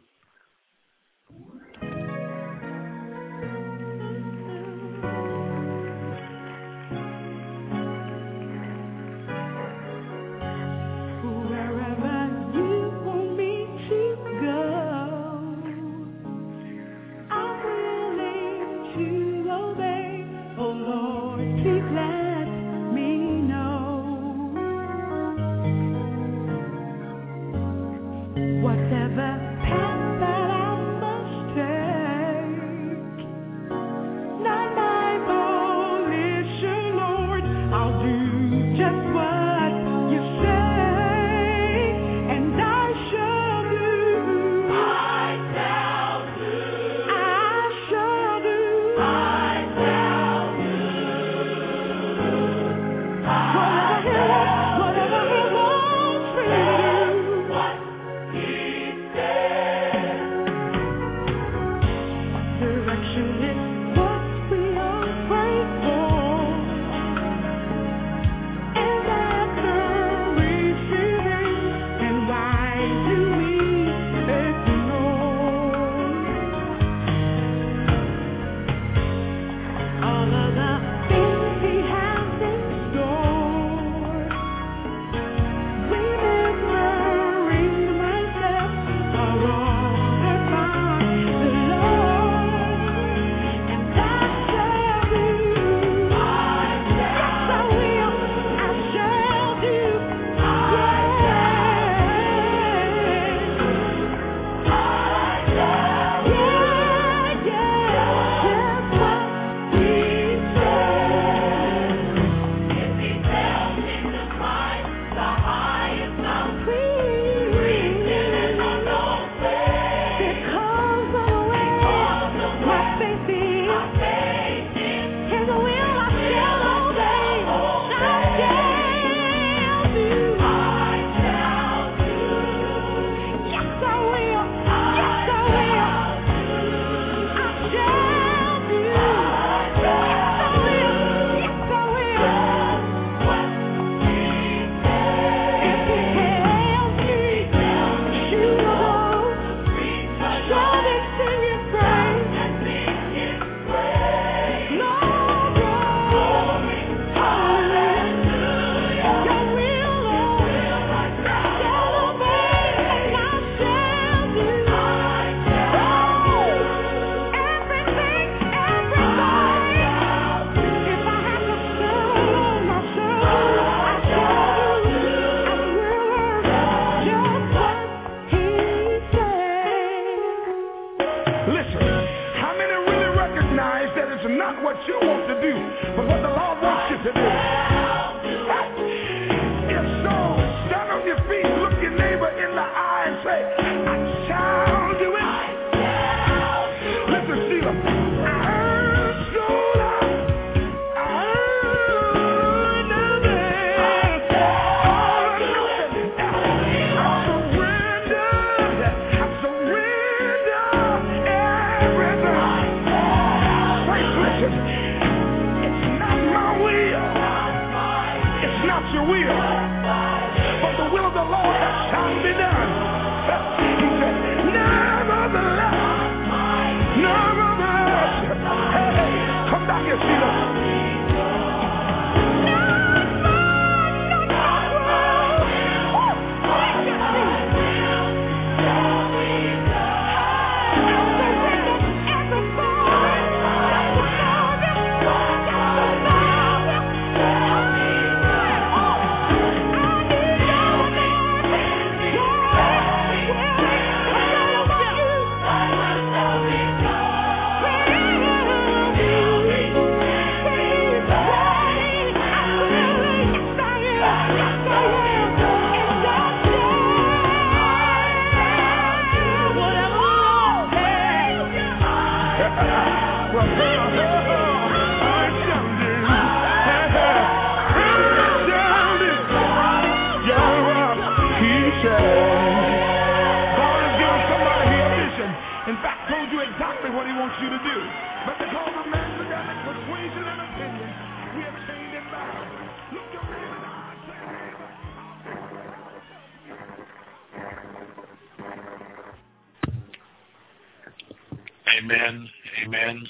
Amen. Amen.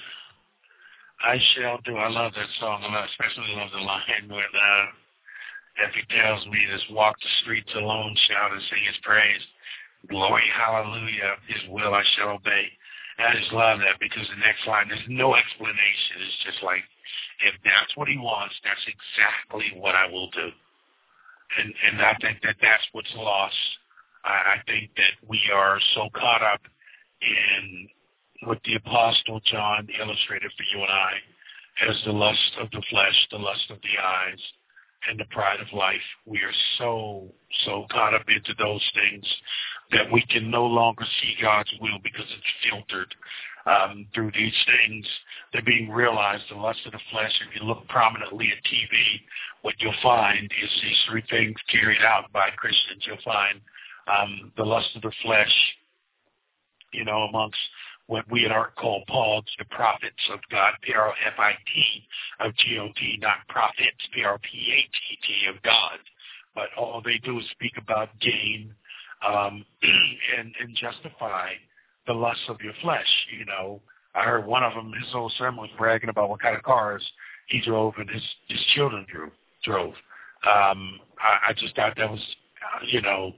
I shall do. I love that song. I especially love the line where uh, if he tells me to walk the streets alone, shout and sing his praise. Glory, hallelujah, his will I shall obey. And I just love that because the next line, there's no explanation. It's just like, if that's what he wants, that's exactly what I will do. And and I think that that's what's lost. I, I think that we are so caught up in what the Apostle John illustrated for you and I, as the lust of the flesh, the lust of the eyes, and the pride of life. We are so, so caught up into those things that we can no longer see God's will because it's filtered um, through these things. They're being realized. The lust of the flesh, if you look prominently at T V, what you'll find is these three things carried out by Christians. You'll find um, the lust of the flesh, you know, amongst what we in art call Pauls, the prophets of God, P R O F I T of G O D, not prophets, P R O P H E T of God. But all they do is speak about gain um, and, and justify the lusts of your flesh. You know, I heard one of them, his whole sermon was bragging about what kind of cars he drove and his, his children drew, drove. Um, I, I just thought that was, uh, you know,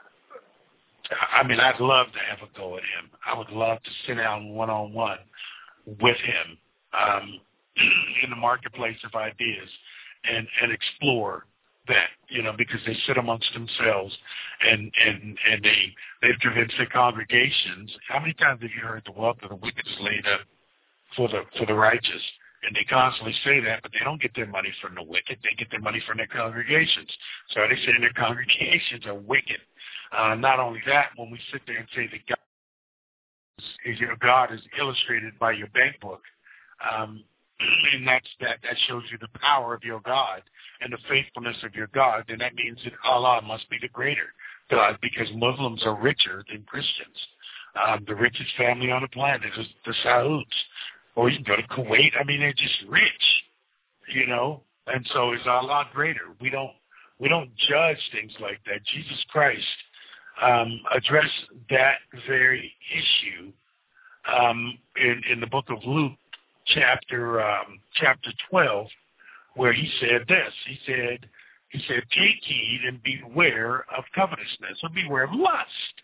I mean, I'd love to have a go at him. I would love to sit down one-on-one with him um, in the marketplace of ideas and, and explore that, you know, because they sit amongst themselves and, and, and they, they've convinced their congregations. How many times have you heard the wealth of the wicked is laid up for the, for the righteous? And they constantly say that, but they don't get their money from the wicked. They get their money from their congregations. So they say their congregations are wicked. Uh, not only that, when we sit there and say that God is, your God is illustrated by your bank book, um, and that's, that, that shows you the power of your God and the faithfulness of your God, then that means that Allah must be the greater God, because Muslims are richer than Christians. Um, the richest family on the planet is the Sauds. Or you can go to Kuwait. I mean, they're just rich, you know. And so is Allah greater? We don't we don't judge things like that. Jesus Christ um, addressed that very issue um, in in the book of Luke, chapter um, chapter twelve, where he said this. He said he said, "Take heed and beware of covetousness, or beware of lust.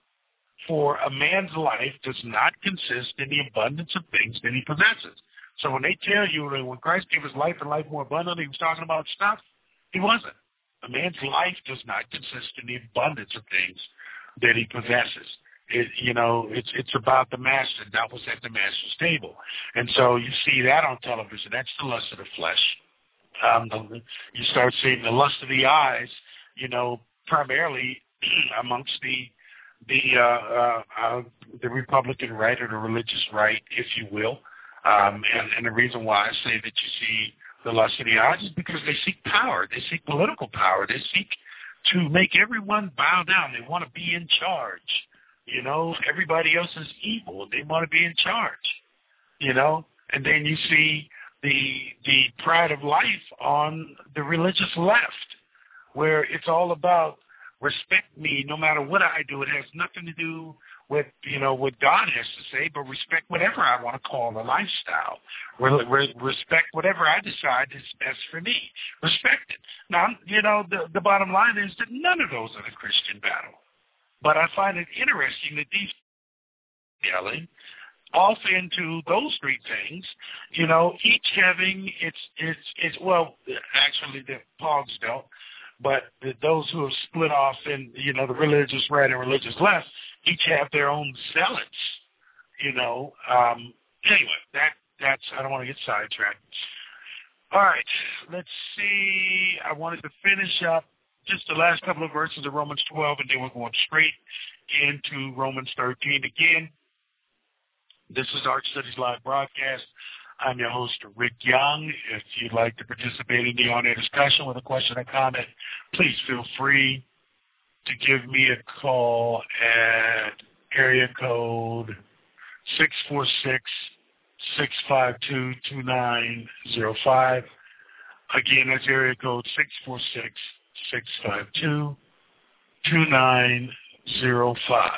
For a man's life does not consist in the abundance of things that he possesses." So when they tell you that when Christ gave his life and life more abundantly, he was talking about stuff, he wasn't. A man's life does not consist in the abundance of things that he possesses. It, you know, it's it's about the master. That was at the master's table. And so you see that on television. That's the lust of the flesh. Um, the, you start seeing the lust of the eyes, you know, primarily amongst the the uh, uh, uh, the Republican right or the religious right, if you will. Um, and, and the reason why I say that you see the lust of the eyes is because they seek power. They seek political power. They seek to make everyone bow down. They want to be in charge. You know, everybody else is evil. They want to be in charge, you know. And then you see the the pride of life on the religious left, where it's all about respect me no matter what I do. It has nothing to do with, you know, what God has to say, but respect whatever I want to call a lifestyle. Re- re- respect whatever I decide is best for me. Respect it. Now, you know, the, the bottom line is that none of those are the Christian battle. But I find it interesting that these yelling off into those three things, you know, each having its, its, its well, actually the Pogs don't, but the, those who have split off in, you know, the religious right and religious left, each have their own zealots, you know. Um, anyway, that that's, I don't want to get sidetracked. All right, let's see. I wanted to finish up just the last couple of verses of Romans twelve, and then we're going straight into Romans thirteen. Again, this is Arch Studies Live broadcast. I'm your host, Rick Young. If you'd like to participate in the on-air discussion with a question or comment, please feel free to give me a call at area code six four six, six five two, two nine zero five. Again, that's area code six four six, six five two, two nine zero five.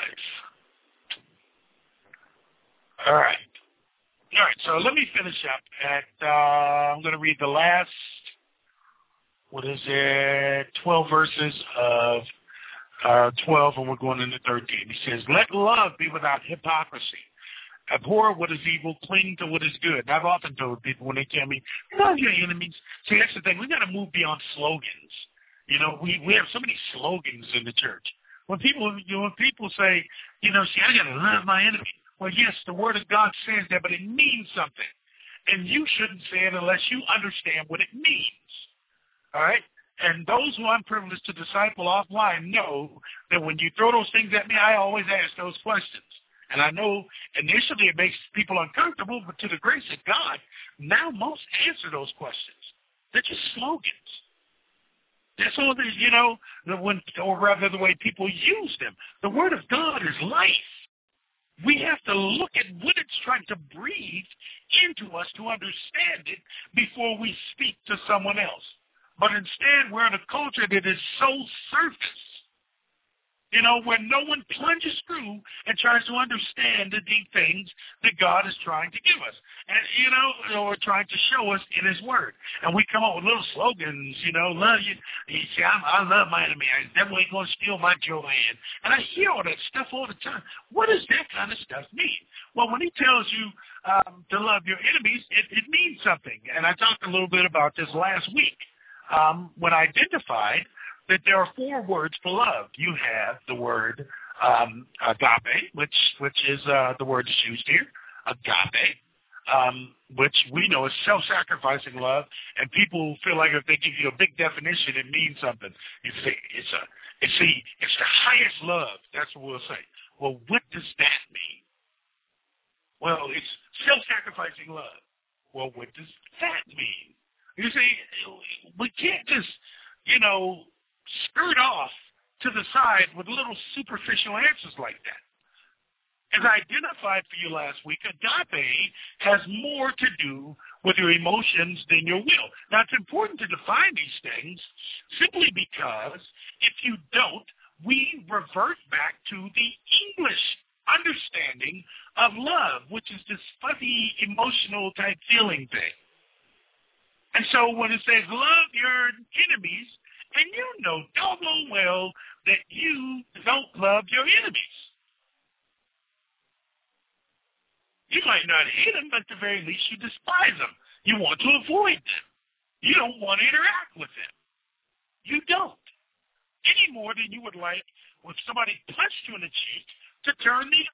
All right. All right, so let me finish up at, uh, I'm going to read the last, what is it, twelve verses of uh, twelve, and we're going into thirteen. He says, "Let love be without hypocrisy. Abhor what is evil, cling to what is good." And I've often told people when they tell me, love your enemies. See, that's the thing. We've got to move beyond slogans. You know, we, we have so many slogans in the church. When people, you know, when people say, you know, see, I got to love my enemy. Well, yes, the Word of God says that, but it means something. And you shouldn't say it unless you understand what it means. All right? And those who I'm privileged to disciple offline know that when you throw those things at me, I always ask those questions. And I know initially it makes people uncomfortable, but to the grace of God, now most answer those questions. They're just slogans. That's all the, you know, the when, or rather the way people use them. The Word of God is life. We have to look at what it's trying to breathe into us to understand it before we speak to someone else. But instead, we're in a culture that is so surface, you know, where no one plunges through and tries to understand the deep things that God is trying to give us, and, you know, or trying to show us in his word. And we come up with little slogans, you know, love you. You see, I'm, I love my enemy. The devil ain't going to steal my joy. And, and I hear all that stuff all the time. What does that kind of stuff mean? Well, when he tells you um, to love your enemies, it, it means something. And I talked a little bit about this last week um, when I identified that there are four words for love. You have the word um, agape, which which is uh, the word that's used here, agape, um, which we know is self-sacrificing love. And people feel like if they give you a big definition, it means something. You say it's a, it's the it's the highest love. That's what we'll say. Well, what does that mean? Well, it's self-sacrificing love. Well, what does that mean? You see, we can't just, you know, skirt off to the side with little superficial answers like that. As I identified for you last week, agape has more to do with your emotions than your will. Now, it's important to define these things simply because if you don't, we revert back to the English understanding of love, which is this fuzzy, emotional type feeling thing. And so when it says love your enemies, and you know doggone well that you don't love your enemies. You might not hate them, but at the very least you despise them. You want to avoid them. You don't want to interact with them. You don't. Any more than you would like if somebody punched you in the cheek to turn the...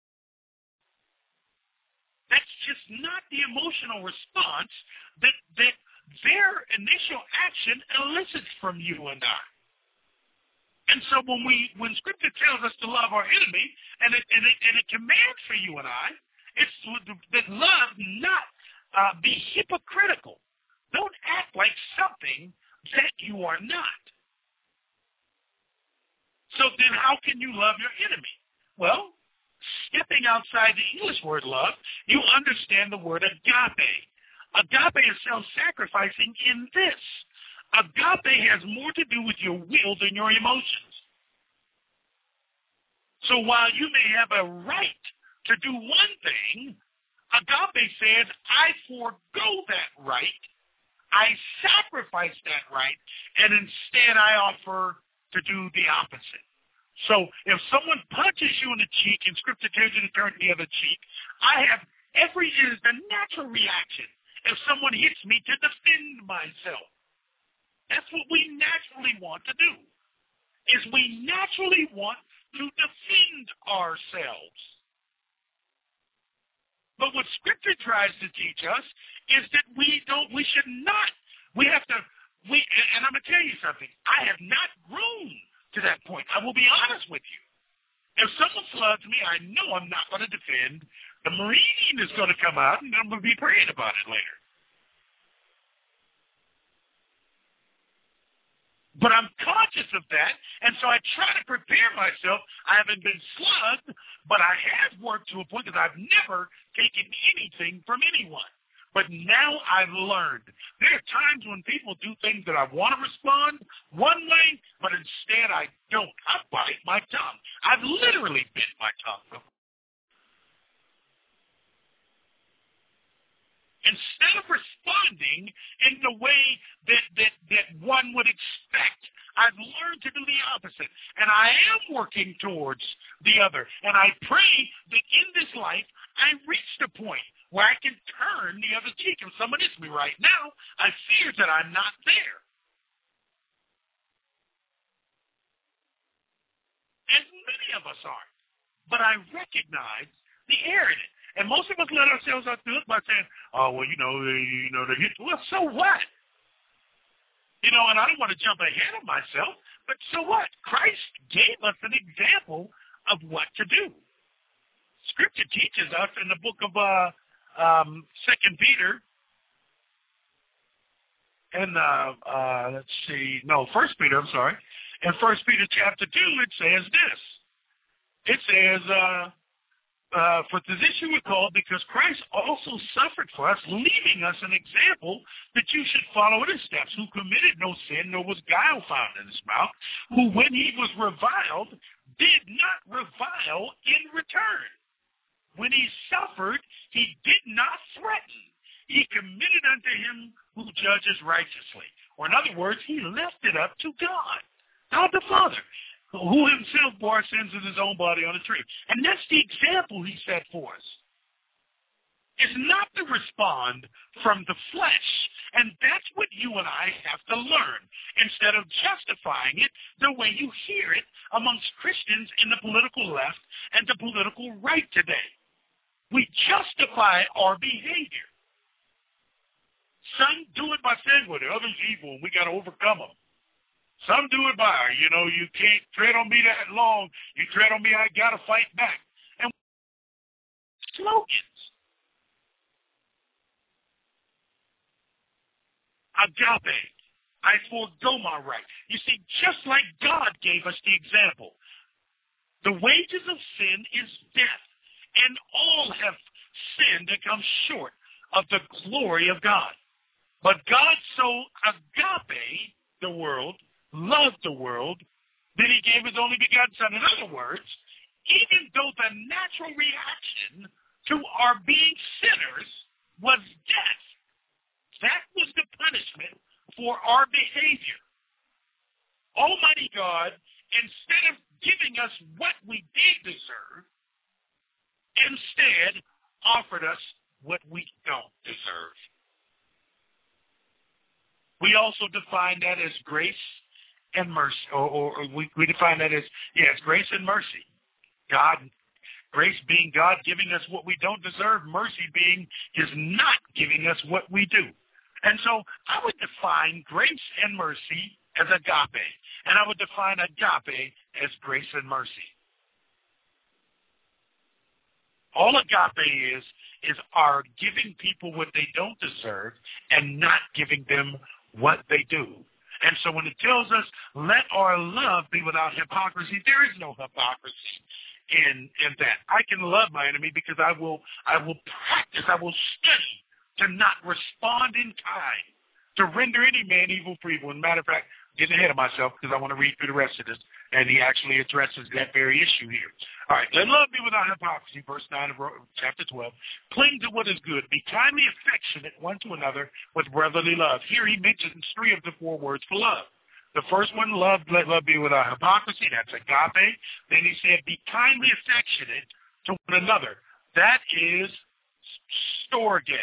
That's just not the emotional response that that their initial action elicits from you and I. And so when we, when Scripture tells us to love our enemy, and it, and it, and it commands for you and I, it's that love not uh, be hypocritical. Don't act like something that you are not. So then how can you love your enemy? Well, stepping outside the English word love, you understand the word agape. Agape is self-sacrificing in this. Agape has more to do with your will than your emotions. So while you may have a right to do one thing, agape says, I forego that right, I sacrifice that right, and instead I offer to do the opposite. So if someone punches you in the cheek and Scripture tells you to turn the other cheek, I have every, it is the natural reaction. If someone hits me, to defend myself. That's what we naturally want to do, is we naturally want to defend ourselves. But what Scripture tries to teach us is that we don't, we should not, we have to, we, and I'm going to tell you something, I have not grown to that point. I will be honest with you. If someone floods me, I know I'm not going to defend. The Marine is going to come out, and I'm going to be praying about it later. But I'm conscious of that, and so I try to prepare myself. I haven't been slugged, but I have worked to a point that I've never taken anything from anyone. But now I've learned. There are times when people do things that I want to respond one way, but instead I don't. I bite my tongue. I've literally bit my tongue. Instead of responding in the way that, that, that one would expect, I've learned to do the opposite. And I am working towards the other. And I pray that in this life, I reach the point where I can turn the other cheek. If someone hits me right now, I fear that I'm not there. As many of us are. But I recognize the error in it. And most of us let ourselves out to it by saying, oh, well, you know, they, you know, they hit, well, so what? You know, and I don't want to jump ahead of myself, but so what? Christ gave us an example of what to do. Scripture teaches us in the book of uh, um, Second Peter, and uh, uh, let's see, no, First Peter, I'm sorry. In First Peter chapter two, it says this. It says, uh, uh, for to this you were called, because Christ also suffered for us, leaving us an example that you should follow in his steps, who committed no sin, nor was guile found in his mouth, who when he was reviled, did not revile in return. When he suffered, he did not threaten. He committed unto him who judges righteously. Or in other words, he left it up to God, God the Father, who himself bore our sins in his own body on a tree. And that's the example he set for us. It's not to respond from the flesh. And that's what you and I have to learn, instead of justifying it the way you hear it amongst Christians in the political left and the political right today. We justify our behavior. Some do it by saying, well, the other's evil, and we got to overcome them. Some do it by, you know, you can't tread on me that long. You tread on me, I got to fight back. And slogans. Agape. I forego my right. You see, just like God gave us the example, the wages of sin is death, and all have sinned and come short of the glory of God. But God so agape the world, loved the world, that he gave his only begotten Son. In other words, even though the natural reaction to our being sinners was death, that was the punishment for our behavior. Almighty God, instead of giving us what we did deserve, instead offered us what we don't deserve. We also define that as grace and mercy, or, or, or we, we define that as, yes, grace and mercy. God, grace being God giving us what we don't deserve, mercy being his not giving us what we do. And so I would define grace and mercy as agape, and I would define agape as grace and mercy. All agape is, is our giving people what they don't deserve and not giving them what they do. And so when it tells us, let our love be without hypocrisy, there is no hypocrisy in, in that. I can love my enemy because I will, I will practice, I will study to not respond in kind, to render any man evil for evil. As a matter of fact, getting ahead of myself because I want to read through the rest of this, and he actually addresses that very issue here. All right, let love be without hypocrisy, verse nine of chapter twelve. Cling to what is good. Be kindly affectionate one to another with brotherly love. Here he mentions three of the four words for love. The first one, love, let love be without hypocrisy. That's agape. Then he said, be kindly affectionate to one another. That is storge.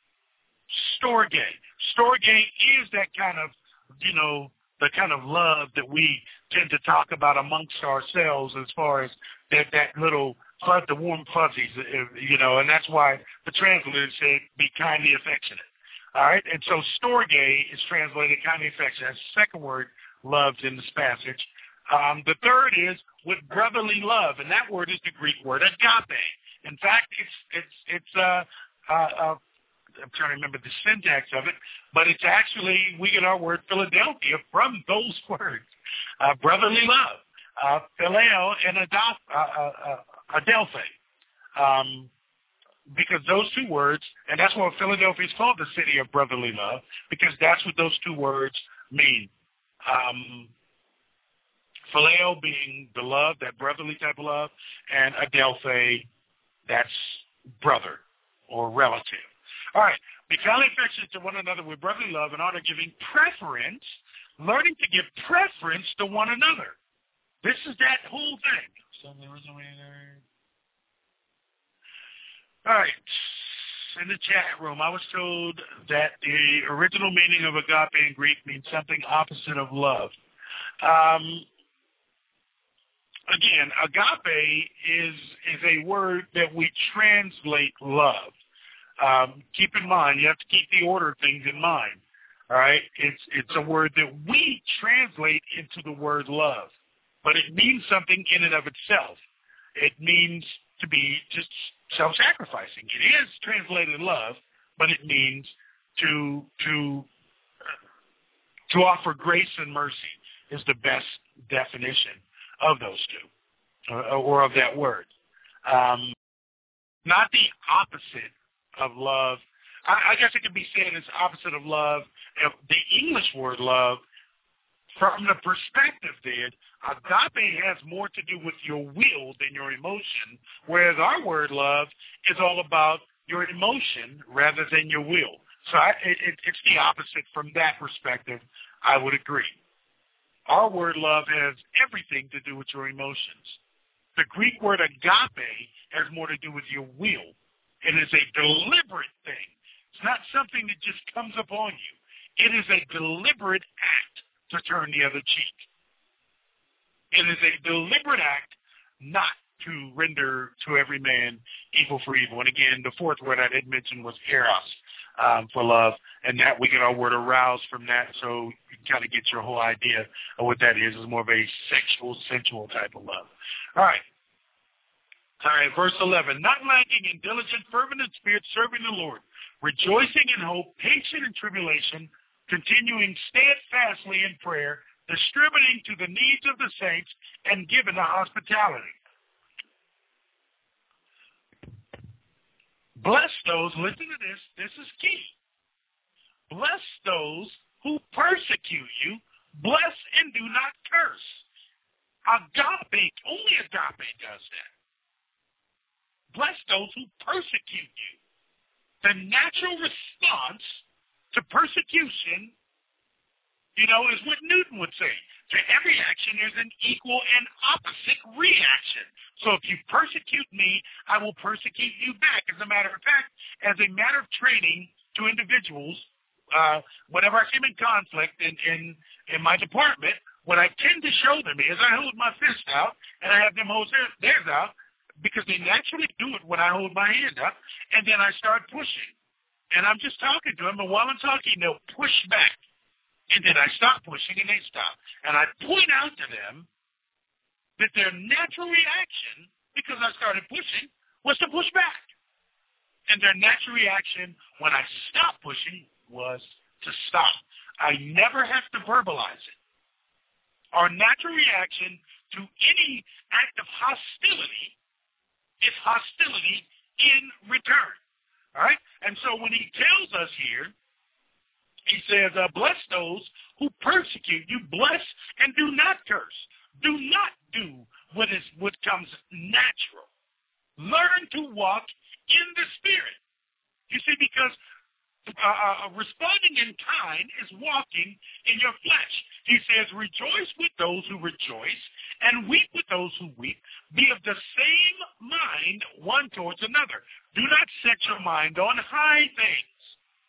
Storge. Storge is that kind of, you know, the kind of love that we tend to talk about amongst ourselves, as far as that, that little, the warm fuzzies, you know, and that's why the translator said, be kindly affectionate. All right, and so storge is translated kindly affectionate. That's the second word loved in this passage. Um, the third is with brotherly love, and that word is the Greek word agape. In fact, it's it's it's uh, uh, uh, I'm trying to remember the syntax of it, but it's actually, we get our word Philadelphia from those words, uh, brotherly love, uh, phileo and adelphi, uh, uh, adelphi, um, because those two words, and that's why Philadelphia is called the city of brotherly love, because that's what those two words mean. Um, phileo being the love, that brotherly type of love, and adelphi, that's brother or relative. All right, be kindly affectionate to one another with brotherly love and honor, giving preference, learning to give preference to one another. This is that whole thing. All right, in the chat room, I was told that the original meaning of agape in Greek means something opposite of love. Um, again, agape is is a word that we translate love. Um, keep in mind, you have to keep the order of things in mind. All right, it's it's a word that we translate into the word love, but it means something in and of itself. It means to be just self-sacrificing. It is translated love, but it means to to to offer grace and mercy is the best definition of those two, or, or of that word. Um, not the opposite of love. I, I guess it could be said as opposite of love. The English word love, from the perspective there, agape has more to do with your will than your emotion, whereas our word love is all about your emotion rather than your will. So I, it, it's the opposite from that perspective, I would agree. Our word love has everything to do with your emotions. The Greek word agape has more to do with your will. It is a deliberate thing. It's not something that just comes upon you. It is a deliberate act to turn the other cheek. It is a deliberate act not to render to every man evil for evil. And again, the fourth word I did mention was eros, um, for love, and that we get our word aroused from that, so you kind of get your whole idea of what that is. It's more of a sexual, sensual type of love. All right. All right, verse eleven, not lacking in diligent, fervent in spirit, serving the Lord, rejoicing in hope, patient in tribulation, continuing steadfastly in prayer, distributing to the needs of the saints, and giving the hospitality. Bless those, listen to this, this is key. Bless those who persecute you, bless and do not curse. Agape, only agape does that. Bless those who persecute you. The natural response to persecution, you know, is what Newton would say. To every action, there's an equal and opposite reaction. So if you persecute me, I will persecute you back. As a matter of fact, as a matter of training to individuals, uh, whenever I see them in conflict in, in, in my department, what I tend to show them is I hold my fist out and I have them hold their, theirs out, because they naturally do it when I hold my hand up, and then I start pushing. And I'm just talking to them, and while I'm talking, they'll push back. And then I stop pushing, and they stop. And I point out to them that their natural reaction, because I started pushing, was to push back. And their natural reaction when I stopped pushing was to stop. I never have to verbalize it. Our natural reaction to any act of hostility is hostility in return. All right? And so when he tells us here, he says, uh, bless those who persecute you, bless and do not curse. Do not do what is what comes natural. Learn to walk in the Spirit. You see, because uh, responding in kind is walking in your flesh. He says, rejoice with those who rejoice and weep with those who weep. Be of the same mind one towards another. Do not set your mind on high things.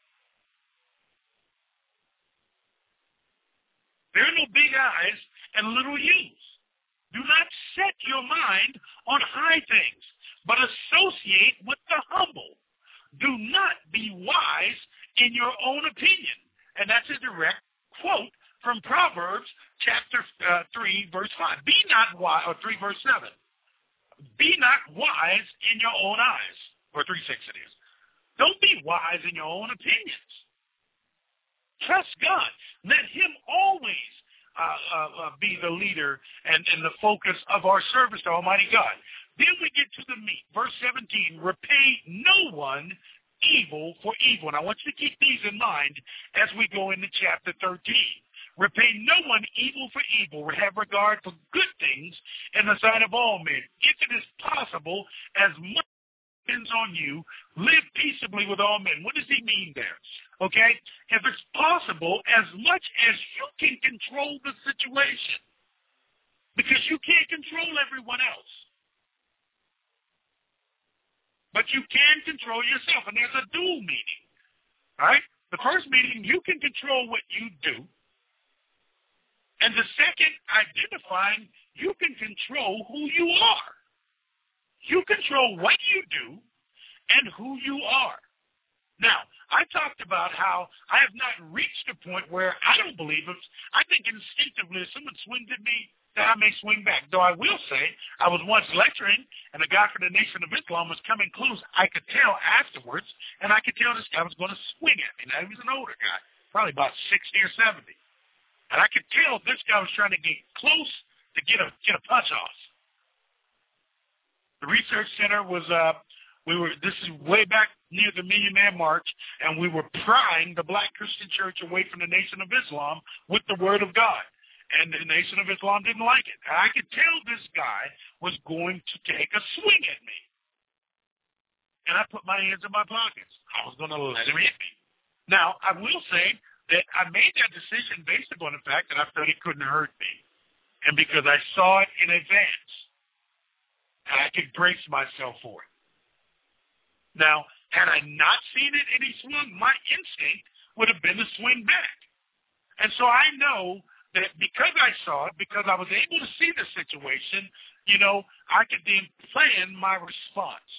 There are no big eyes and little U's. Do not set your mind on high things, but associate with the humble. Do not be wise in your own opinion. And that's a direct quote from Proverbs chapter uh, three, verse five. Be not wise, or three, verse seven. Be not wise in your own eyes. Or three, six it is. Don't be wise in your own opinions. Trust God. Let him always uh, uh, uh, be the leader and, and the focus of our service to Almighty God. Then we get to the meat. Verse seventeen, repay no one evil for evil. And I want you to keep these in mind as we go into chapter thirteen. Repay no one evil for evil. Have regard for good things in the sight of all men. If it is possible, as much depends on you, live peaceably with all men. What does he mean there? Okay? If it's possible, as much as you can control the situation, because you can't control everyone else. But you can control yourself, and there's a dual meaning. All right? The first meaning, you can control what you do. And the second, identifying you can control who you are. You control what you do and who you are. Now, I talked about how I have not reached a point where I don't believe it. I think instinctively if someone swings at me, that I may swing back. Though I will say, I was once lecturing, and a guy from the Nation of Islam was coming close. I could tell afterwards, and I could tell this guy was going to swing at me. Now, he was an older guy, probably about sixty or seventy. And I could tell this guy was trying to get close to get a get a punch off. The research center was, uh, we were. This is way back near the Million Man March, and we were prying the Black Christian Church away from the Nation of Islam with the Word of God. And the Nation of Islam didn't like it. And I could tell this guy was going to take a swing at me. And I put my hands in my pockets. I was going to let him hit me. Now, I will say that I made that decision based upon the fact that I thought he couldn't hurt me. And because I saw it in advance. And I could brace myself for it. Now, had I not seen it and he swung, my instinct would have been to swing back. And so I know that because I saw it, because I was able to see the situation, you know, I could then plan my response.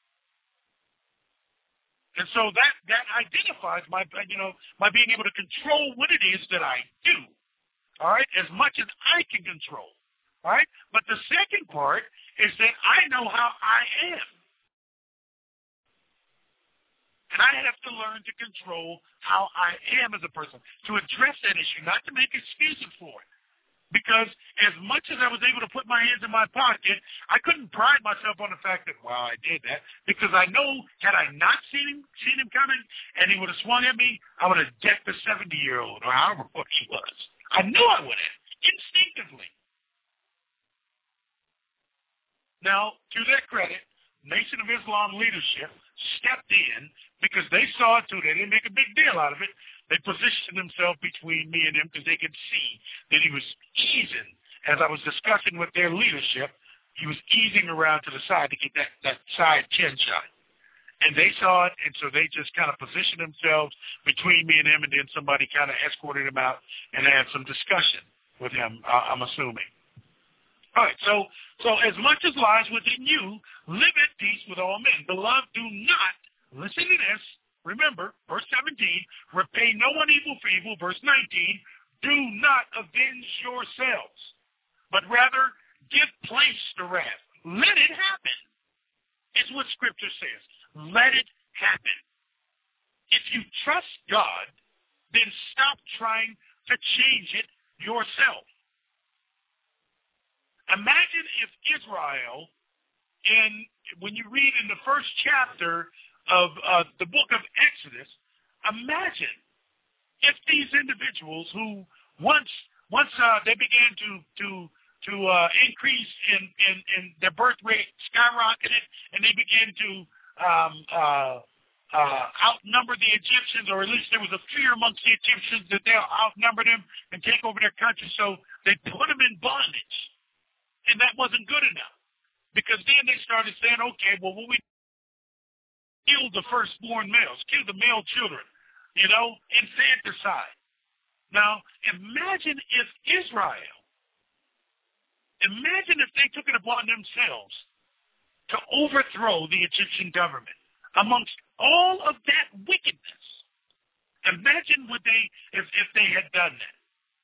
And so that, that identifies my, you know, my being able to control what it is that I do, all right, as much as I can control, all right? But the second part is that I know how I am. And I have to learn to control how I am as a person, to address that issue, not to make excuses for it. Because as much as I was able to put my hands in my pocket, I couldn't pride myself on the fact that, well, I did that. Because I know had I not seen him seen him coming and he would have swung at me, I would have decked the seventy-year-old or however old he was. I knew I would have, instinctively. Now, to their credit, Nation of Islam leadership stepped in because they saw it too. They didn't make a big deal out of it. They positioned themselves between me and him because they could see that he was easing. As I was discussing with their leadership, he was easing around to the side to get that, that side chin shot. And they saw it, and so they just kind of positioned themselves between me and him, and then somebody kind of escorted him out and had some discussion with him, uh, I'm assuming. All right, so so as much as lies within you, live at peace with all men. Beloved, do not, listen to this, remember, verse seventeen, repay no one evil for evil. Verse nineteen, do not avenge yourselves, but rather give place to wrath. Let it happen. It's what Scripture says. Let it happen. If you trust God, then stop trying to change it yourself. Imagine if Israel, in when you read in the first chapter of uh, the book of Exodus, imagine if these individuals who once once uh, they began to to to uh, increase in, in, in their birth rate, skyrocketed, and they began to um, uh, uh, outnumber the Egyptians, or at least there was a fear amongst the Egyptians that they'll outnumber them and take over their country. So they put them in bondage. And that wasn't good enough. Because then they started saying, okay, well, when we kill the firstborn males, kill the male children, you know, infanticide. Now, imagine if Israel, imagine if they took it upon themselves to overthrow the Egyptian government amongst all of that wickedness. Imagine what they, if, if they had done that.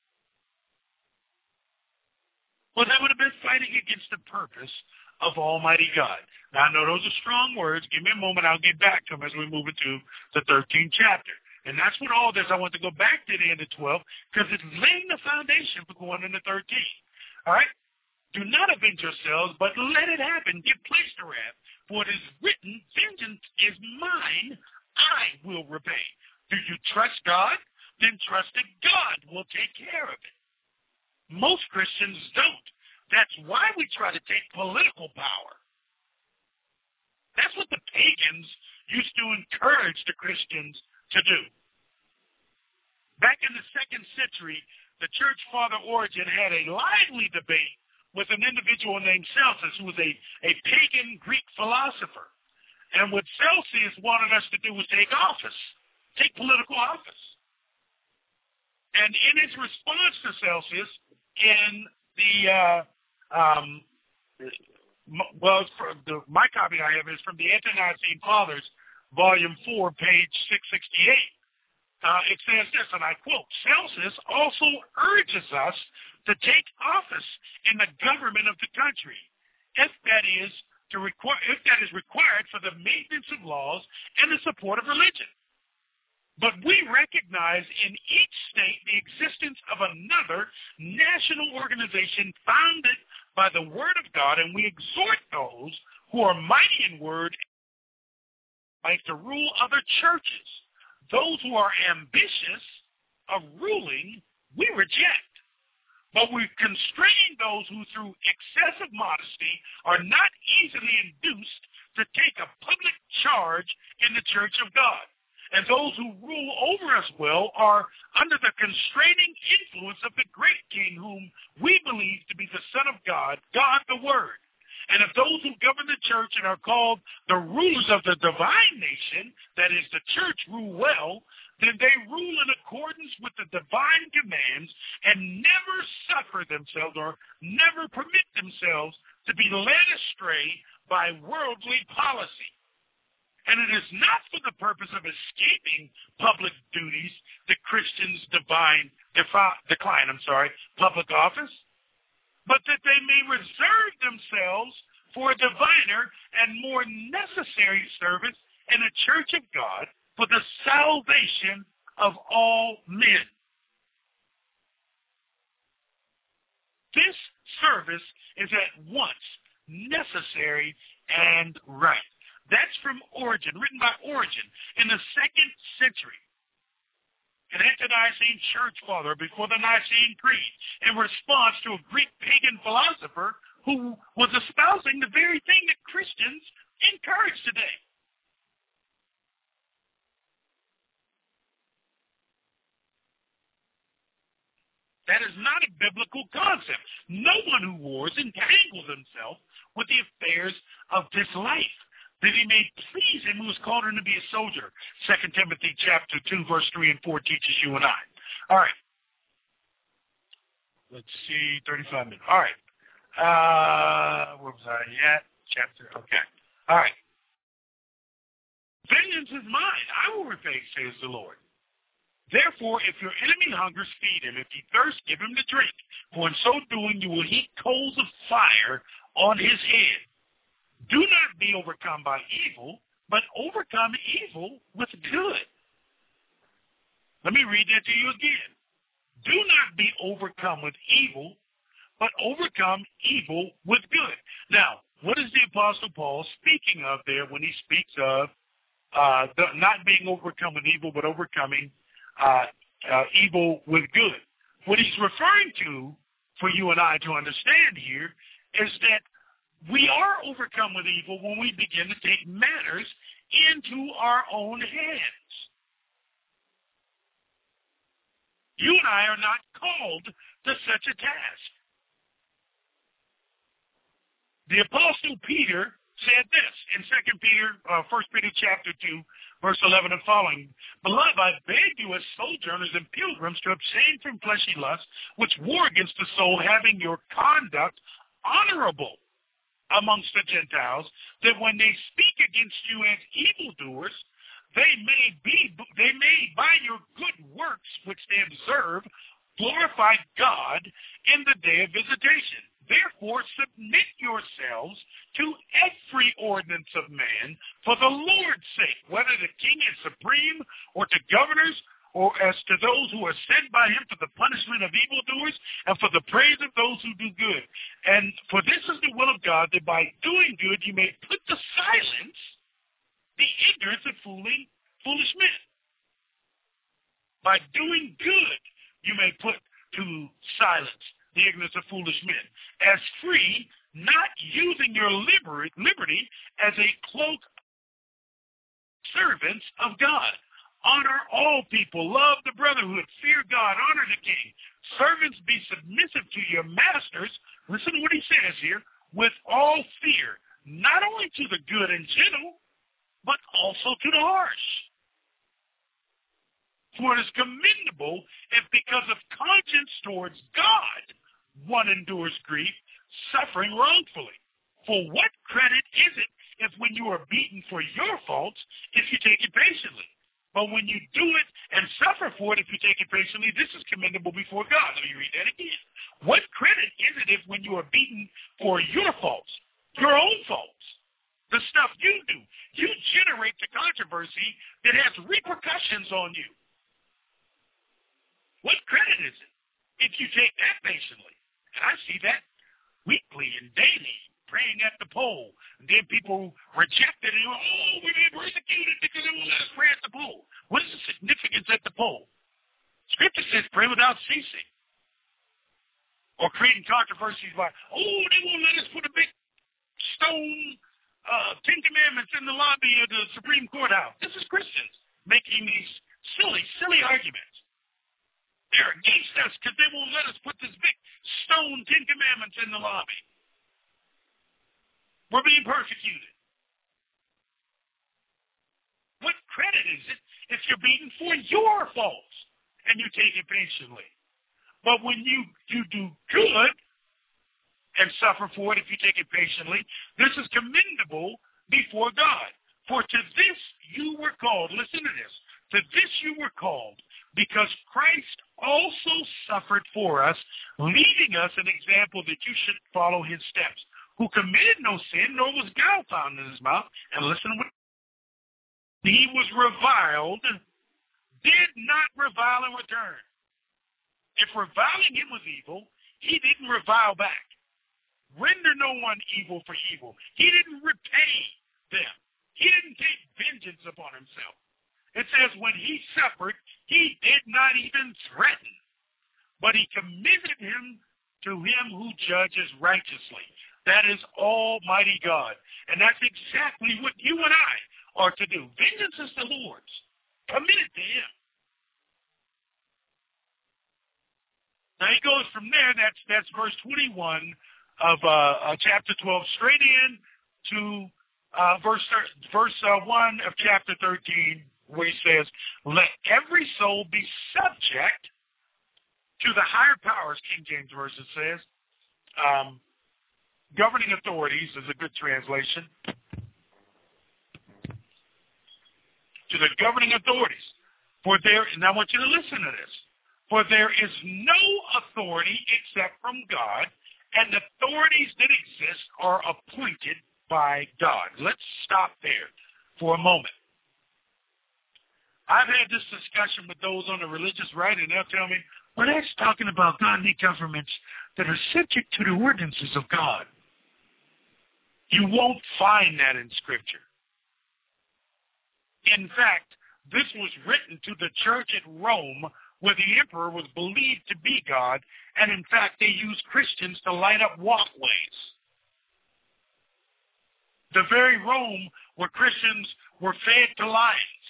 Well, they would have been fighting against the purpose of Almighty God. Now, I know those are strong words. Give me a moment. I'll get back to them as we move into the thirteenth chapter. And that's what all this, I want to go back to the end of twelve because it's laying the foundation for going into thirteen. All right? Do not avenge yourselves, but let it happen. Give place to wrath. For it is written, vengeance is mine. I will repay. Do you trust God? Then trust that God will take care of it. Most Christians don't. That's why we try to take political power. That's what the pagans used to encourage the Christians to do. Back in the second century, the church father Origen had a lively debate with an individual named Celsus, who was a, a pagan Greek philosopher. And what Celsus wanted us to do was take office, take political office. And in his response to Celsus, in the, uh, um, well, it's from the, my copy I have is from the Ante-Nicene Fathers, Volume four, page six sixty-eight. Uh, it says this, and I quote, Celsus also urges us to take office in the government of the country, if that is to require, if that is required for the maintenance of laws and the support of religion. But we recognize in each state the existence of another national organization founded by the word of God, and we exhort those who are mighty in word like to rule other churches. Those who are ambitious of ruling, we reject. But we constrain those who through excessive modesty are not easily induced to take a public charge in the church of God. And those who rule over us well are under the constraining influence of the great King whom we believe to be the Son of God, God the Word. And if those who govern the church and are called the rulers of the divine nation, that is the church, rule well, then they rule in accordance with the divine commands and never suffer themselves or never permit themselves to be led astray by worldly policy. And it is not for the purpose of escaping public duties that Christians divine, defi- decline, I'm sorry, public office, but that they may reserve themselves for a diviner and more necessary service in the church of God for the salvation of all men. This service is at once necessary and right. That's from Origen, written by Origen in the second century. An Ante-Nicene church father before the Nicene Creed in response to a Greek pagan philosopher who was espousing the very thing that Christians encourage today. That is not a biblical concept. No one who wars entangles himself with the affairs of this life, that he may please him who has called him to be a soldier. Second Timothy chapter two, verse three and four teaches you and I. All right. Let's see, thirty-five minutes. All right. Uh, where was I at? Chapter, okay. All right. Vengeance is mine. I will repay, says the Lord. Therefore, if your enemy hungers, feed him. If he thirsts, give him to drink. For in so doing, you will heap coals of fire on his head. Do not be overcome by evil, but overcome evil with good. Let me read that to you again. Do not be overcome with evil, but overcome evil with good. Now, what is the Apostle Paul speaking of there when he speaks of uh, the, not being overcome with evil, but overcoming uh, uh, evil with good? What he's referring to, for you and I to understand here, is that we are overcome with evil when we begin to take matters into our own hands. You and I are not called to such a task. The Apostle Peter said this in Second Peter, uh, First Peter chapter two, verse eleven and following. Beloved, I beg you as sojourners and pilgrims to abstain from fleshly lusts, which war against the soul, having your conduct honorable amongst the Gentiles, that when they speak against you as evildoers, they may be, they may by your good works which they observe, glorify God in the day of visitation. Therefore, submit yourselves to every ordinance of man for the Lord's sake, whether the king is supreme or to governors, or as to those who are sent by him for the punishment of evildoers and for the praise of those who do good. And for this is the will of God, that by doing good you may put to silence the ignorance of fooling, foolish men. By doing good you may put to silence the ignorance of foolish men, as free, not using your liberty, liberty as a cloak, servants of God. Honor all people, love the brotherhood, fear God, honor the king. Servants, be submissive to your masters, listen to what he says here, with all fear, not only to the good and gentle, but also to the harsh. For it is commendable if because of conscience towards God, one endures grief, suffering wrongfully. For what credit is it if when you are beaten for your faults, if you take it patiently? But when you do it and suffer for it, if you take it patiently, this is commendable before God. Let me read that again. What credit is it if when you are beaten for your faults, your own faults, the stuff you do, you generate the controversy that has repercussions on you? What credit is it if you take that patiently? And I see that weekly and daily, praying at the poll. And then people reject it and go, oh, we're being persecuted because they won't let us pray at the poll. What is the significance at the poll? Scripture says pray without ceasing. Or creating controversies by, oh, they won't let us put a big stone uh, Ten Commandments in the lobby of the Supreme Court House. This is Christians making these silly, silly arguments. They're against us because they won't let us put this big stone Ten Commandments in the lobby. We're being persecuted. What credit is it if you're beaten for your faults and you take it patiently? But when you, you do good and suffer for it if you take it patiently, this is commendable before God. For to this you were called. Listen to this. To this you were called, because Christ also suffered for us, leaving us an example that you should follow his steps, who committed no sin, nor was guile found in his mouth. And listen, he was reviled, did not revile in return. If reviling him was evil, he didn't revile back. Render no one evil for evil. He didn't repay them. He didn't take vengeance upon himself. It says when he suffered, he did not even threaten, but he committed him to him who judges righteously. That is Almighty God. And that's exactly what you and I are to do. Vengeance is the Lord's. Commit it to him. Now he goes from there, that's that's verse twenty-one of uh, uh, chapter twelve, straight in to uh, verse verse uh, one of chapter thirteen, where he says, let every soul be subject to the higher powers, King James Version says. Um, governing authorities is a good translation. To the governing authorities. For there, and I want you to listen to this. For there is no authority except from God, and authorities that exist are appointed by God. Let's stop there for a moment. I've had this discussion with those on the religious right, and they'll tell me, well, that's talking about godly governments that are subject to the ordinances of God. You won't find that in Scripture. In fact, this was written to the church at Rome, where the emperor was believed to be God, and in fact, they used Christians to light up walkways. The very Rome where Christians were fed to lions.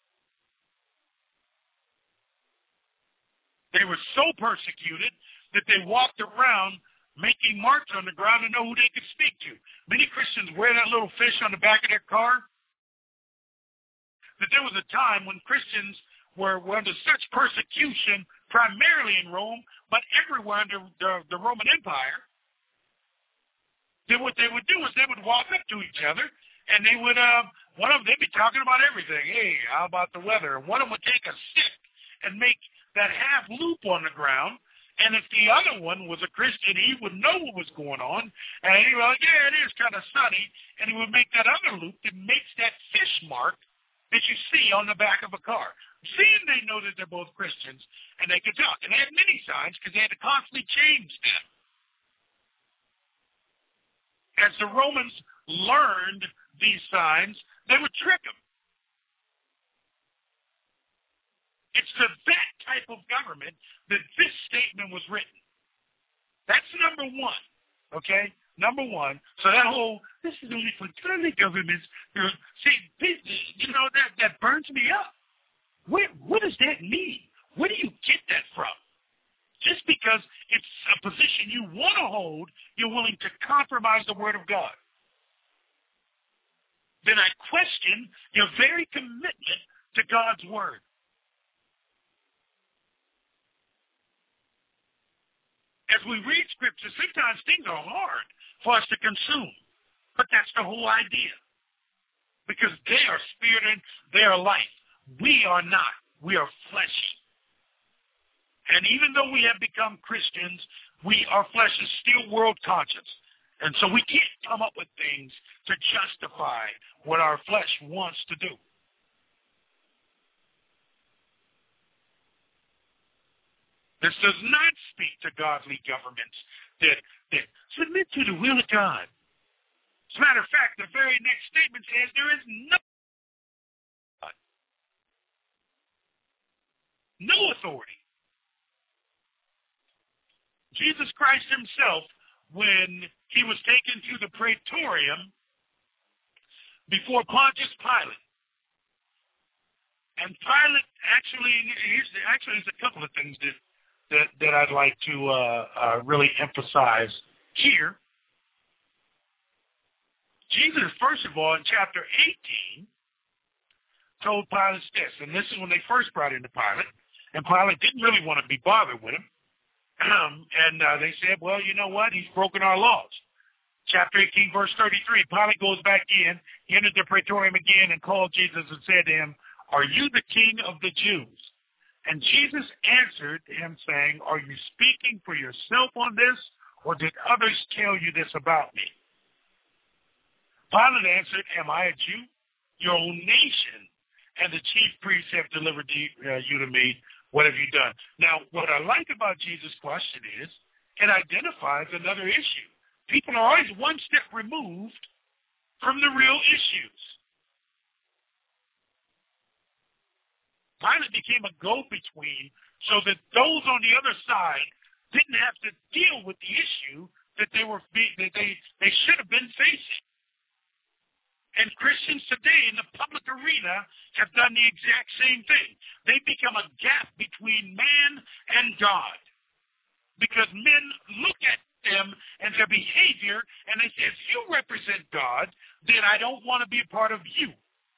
They were so persecuted that they walked around making marks on the ground to know who they could speak to. Many Christians wear that little fish on the back of their car. That there was a time when Christians were, were under such persecution, primarily in Rome, but everywhere under the, the Roman Empire, that what they would do is they would walk up to each other, and they would, uh, one of them, they'd be talking about everything. Hey, how about the weather? And one of them would take a stick and make that half loop on the ground, and if the other one was a Christian, he would know what was going on, and he would be like, yeah, it is kind of sunny, and he would make that other loop that makes that fish mark that you see on the back of a car. Seeing they know that they're both Christians, and they could talk. And they had many signs because they had to constantly change them. As the Romans learned these signs, they would trick them. It's to that type of government that this statement was written. That's number one, okay? Number one. So that whole, this is only for godly governments. See, you know, that, that burns me up. Where, what does that mean? Where do you get that from? Just because it's a position you want to hold, you're willing to compromise the Word of God. Then I question your very commitment to God's Word. as we read Scripture, sometimes things are hard for us to consume. But that's the whole idea. Because they are spirit and they are life. We are not. We are fleshy. And even though we have become Christians, we, our flesh is still world conscious. And so we can't come up with things to justify what our flesh wants to do. This does not speak to godly governments that, that submit to the will of God. As a matter of fact, the very next statement says there is no God, no authority. Jesus Christ himself, when he was taken to the praetorium before Pontius Pilate, and Pilate actually, here's, actually there's a couple of things that, that, that I'd like to uh, uh, really emphasize here. Jesus, first of all, in chapter eighteen, told Pilate this, and this is when they first brought him to Pilate, and Pilate didn't really want to be bothered with him. Um, and uh, they said, well, you know what? He's broken our laws. Chapter eighteen, verse thirty-three, Pilate goes back in, he entered the praetorium again and called Jesus and said to him, are you the king of the Jews? And Jesus answered him saying, are you speaking for yourself on this, or did others tell you this about me? Pilate answered, am I a Jew? Your own nation and the chief priests have delivered to you, uh, you to me. What have you done? Now, what I like about Jesus' question is it identifies another issue. People are always one step removed from the real issues. Pilate became a go-between so that those on the other side didn't have to deal with the issue that they were that they, they should have been facing. And Christians today in the public arena have done the exact same thing. They become a gap between man and God. Because men look at them and their behavior and they say, if you represent God, then I don't want to be a part of you.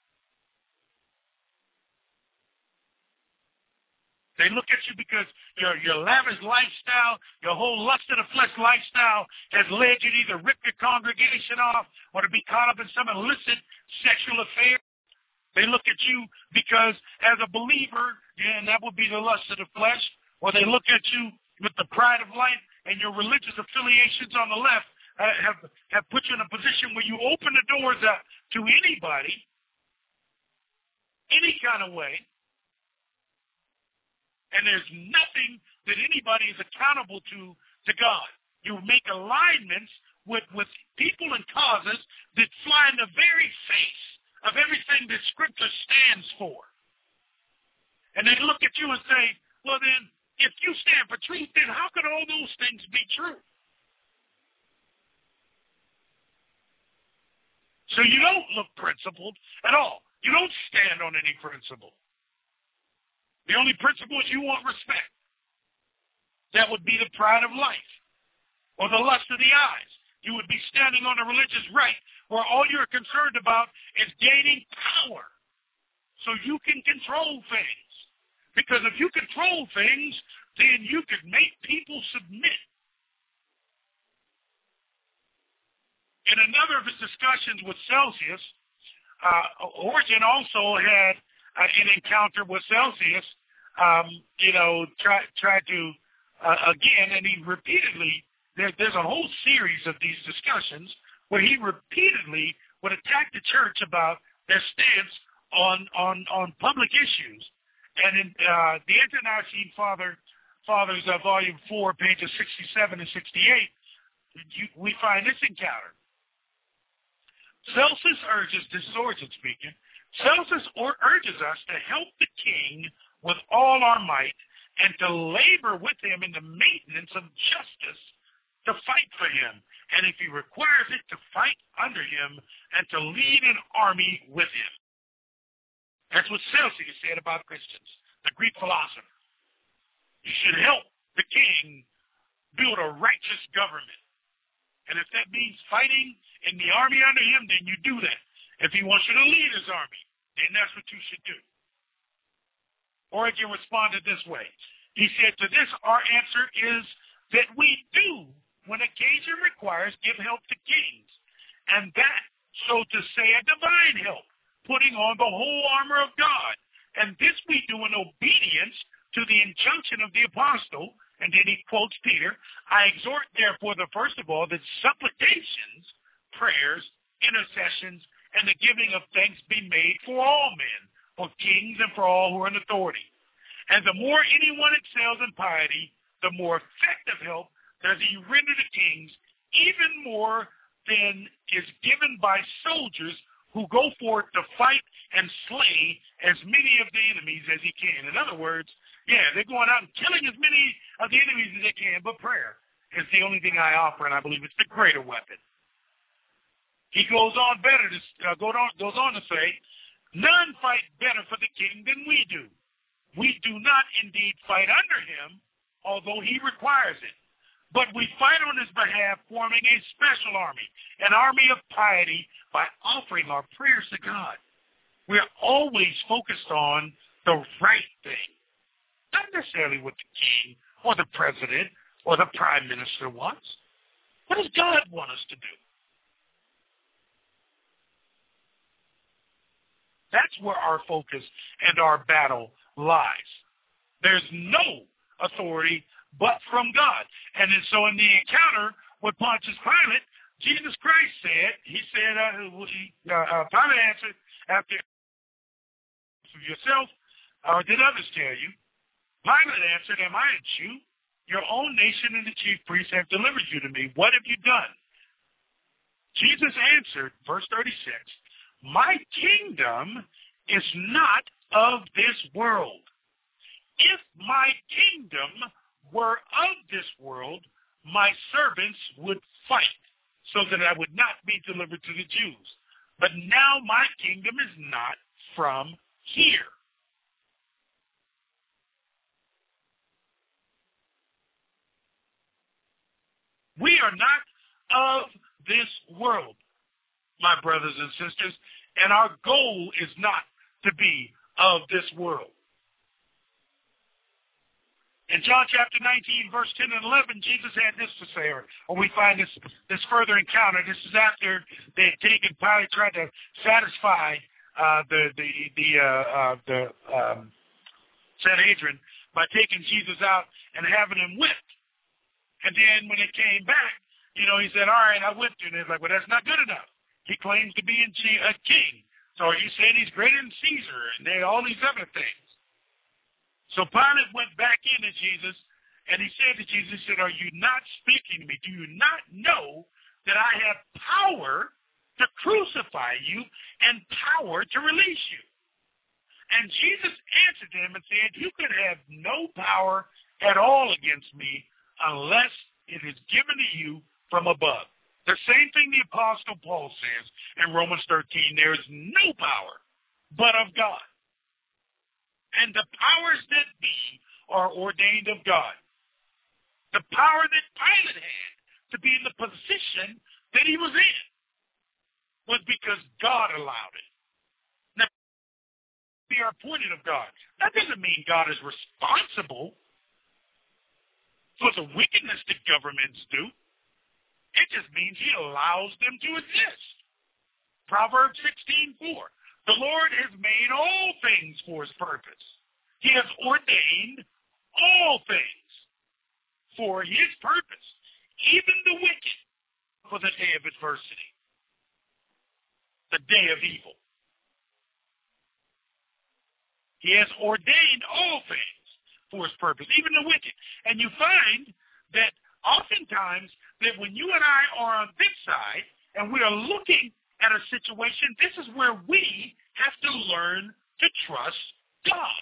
They look at you because your your lavish lifestyle, your whole lust of the flesh lifestyle has led you to either rip your congregation off or to be caught up in some illicit sexual affair. They look at you because as a believer, and that would be the lust of the flesh, or they look at you with the pride of life and your religious affiliations on the left uh, have, have put you in a position where you open the doors up to anybody, any kind of way, and there's nothing that anybody is accountable to to God. You make alignments with, with people and causes that fly in the very face of everything that Scripture stands for. And they look at you and say, well then, if you stand for truth, then how could all those things be true? So you don't look principled at all. You don't stand on any principle. The only principle is you want respect. That would be the pride of life or the lust of the eyes. You would be standing on a religious right where all you're concerned about is gaining power so you can control things. Because if you control things, then you could make people submit. In another of his discussions with Celsius, uh, Origen also had uh, an encounter with Celsius, um, you know, try, try to, uh, again, and he repeatedly, there, there's a whole series of these discussions where he repeatedly would attack the church about their stance on, on, on public issues. And in uh, the Ante-Nicene Father, Fathers, uh, Volume four, pages sixty-seven and sixty-eight, you, we find this encounter. Celsus urges, this is Origen speaking, Celsus or urges us to help the king with all our might and to labor with him in the maintenance of justice, to fight for him, and if he requires it, to fight under him and to lead an army with him. That's what Celsius said about Christians, the Greek philosopher. You should help the king build a righteous government. And if that means fighting in the army under him, then you do that. If he wants you to lead his army, then that's what you should do. Origen responded this way. He said, to this our answer is that we do, when occasion requires, give help to kings, and that, so to say, a divine help, putting on the whole armor of God. And this we do in obedience to the injunction of the apostle. And then he quotes Peter, I exhort, therefore, the first of all, that supplications, prayers, intercessions, and the giving of thanks be made for all men, for kings and for all who are in authority. And the more anyone excels in piety, the more effective help does he render to kings, even more than is given by soldiers who go forth to fight and slay as many of the enemies as he can. In other words, yeah, they're going out and killing as many of the enemies as they can, but prayer is the only thing I offer, and I believe it's the greater weapon. He goes on better to uh, go on, goes on to say, none fight better for the king than we do. We do not indeed fight under him, although he requires it. But we fight on his behalf, forming a special army, an army of piety, by offering our prayers to God. We are always focused on the right thing, not necessarily what the king or the president or the prime minister wants. What does God want us to do? That's where our focus and our battle lies. There's no authority but from God. And then so in the encounter with Pontius Pilate, Jesus Christ said, he said, uh, uh, Pilate answered, after yourself, or did others tell you? Pilate answered, am I a Jew? Your own nation and the chief priests have delivered you to me. What have you done? Jesus answered, verse thirty-six, my kingdom is not of this world. If my kingdom were of this world, my servants would fight so that I would not be delivered to the Jews. But now my kingdom is not from here. We are not of this world, my brothers and sisters, and our goal is not to be of this world. In John chapter nineteen, verse ten and eleven, Jesus had this to say, or, or we find this this further encounter. This is after they had taken, Pilate tried to satisfy uh, the the the uh, uh, the um, Sanhedrin by taking Jesus out and having him whipped. And then when it came back, you know, he said, all right, I whipped you. And they're like, well, that's not good enough. He claims to be a king. So are you saying he's greater than Caesar and they, all these other things? So Pilate went back into Jesus, and he said to Jesus, he said, are you not speaking to me? Do you not know that I have power to crucify you and power to release you? And Jesus answered him and said, you could have no power at all against me unless it is given to you from above. The same thing the Apostle Paul says in Romans thirteen, there is no power but of God. And the powers that be are ordained of God. The power that Pilate had to be in the position that he was in was because God allowed it. Now, we are appointed of God. That doesn't mean God is responsible for the wickedness that governments do. It just means he allows them to exist. Proverbs sixteen four. The Lord has made all things for his purpose. He has ordained all things for his purpose, even the wicked for the day of adversity, the day of evil. He has ordained all things for his purpose, even the wicked. And you find that oftentimes that when you and I are on this side and we are looking at a situation, this is where we have to learn to trust God.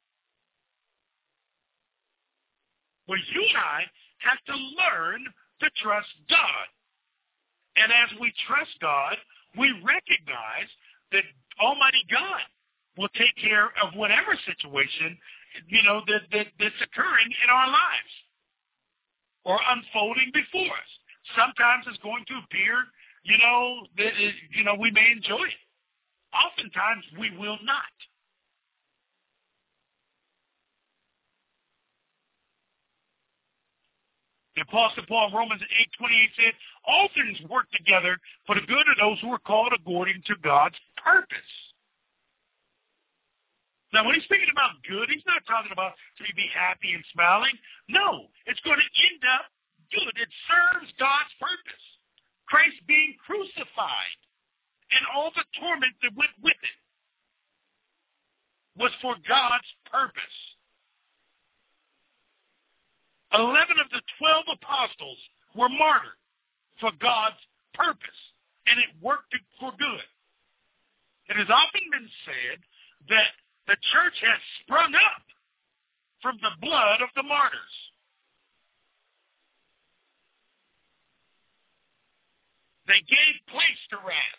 Where you and I have to learn to trust God. And as we trust God, we recognize that Almighty God will take care of whatever situation, you know, that, that, that's occurring in our lives or unfolding before us. Sometimes it's going to appear, you know, that it, you know, we may enjoy it. Oftentimes we will not. The Apostle Paul in Romans eight twenty-eight said, all things work together for the good of those who are called according to God's purpose. Now, when he's speaking about good, he's not talking about so you be happy and smiling. No, it's going to end up good. It serves God's purpose. Christ being crucified and all the torment that went with it was for God's purpose. Eleven of the twelve apostles were martyred for God's purpose, and it worked for good. It has often been said that the church has sprung up from the blood of the martyrs. They gave place to wrath.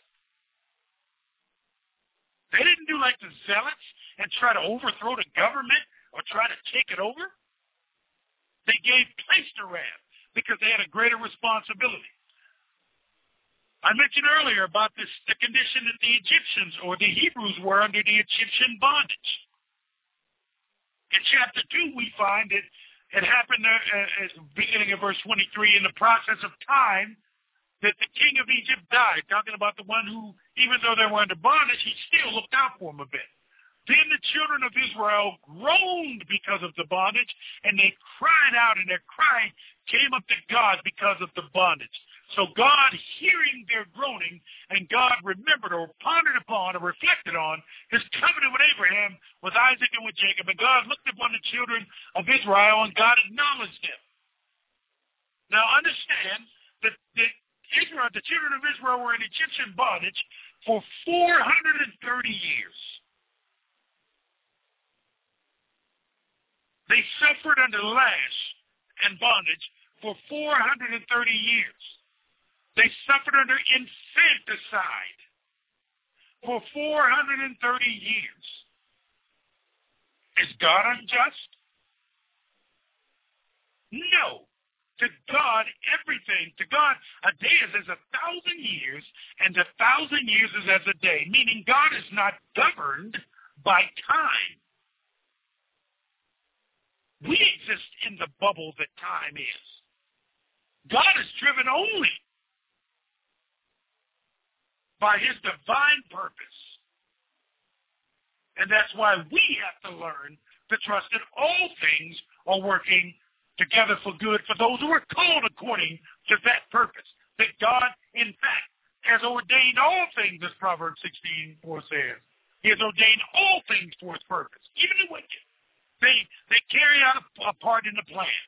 They didn't do like the zealots and try to overthrow the government or try to take it over. They gave place to wrath because they had a greater responsibility. I mentioned earlier about this, the condition that the Egyptians or the Hebrews were under the Egyptian bondage. In chapter two, we find it, it happened uh, at the beginning of verse twenty-three, in the process of time, that the king of Egypt died, talking about the one who, even though they were under bondage, he still looked out for them a bit. Then the children of Israel groaned because of the bondage, and they cried out, and their cry came up to God because of the bondage. So God, hearing their groaning, and God remembered or pondered upon or reflected on his covenant with Abraham, with Isaac, and with Jacob. And God looked upon the children of Israel, and God acknowledged them. Now understand that the, Israel, the children of Israel were in Egyptian bondage for four hundred thirty years. They suffered under lash and bondage for four hundred thirty years. They suffered under infanticide for four hundred thirty years. Is God unjust? No. To God, everything. To God, a day is as a thousand years, and a thousand years is as a day, meaning God is not governed by time. We exist in the bubble that time is. God is driven only by his divine purpose. And that's why we have to learn to trust that all things are working together for good for those who are called according to that purpose. That God, in fact, has ordained all things, as Proverbs sixteen four says. He has ordained all things for his purpose, even the wicked. They, they carry out a, a part in the plan.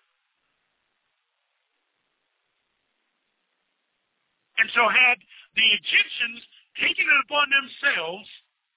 And so had the Egyptians taken it upon themselves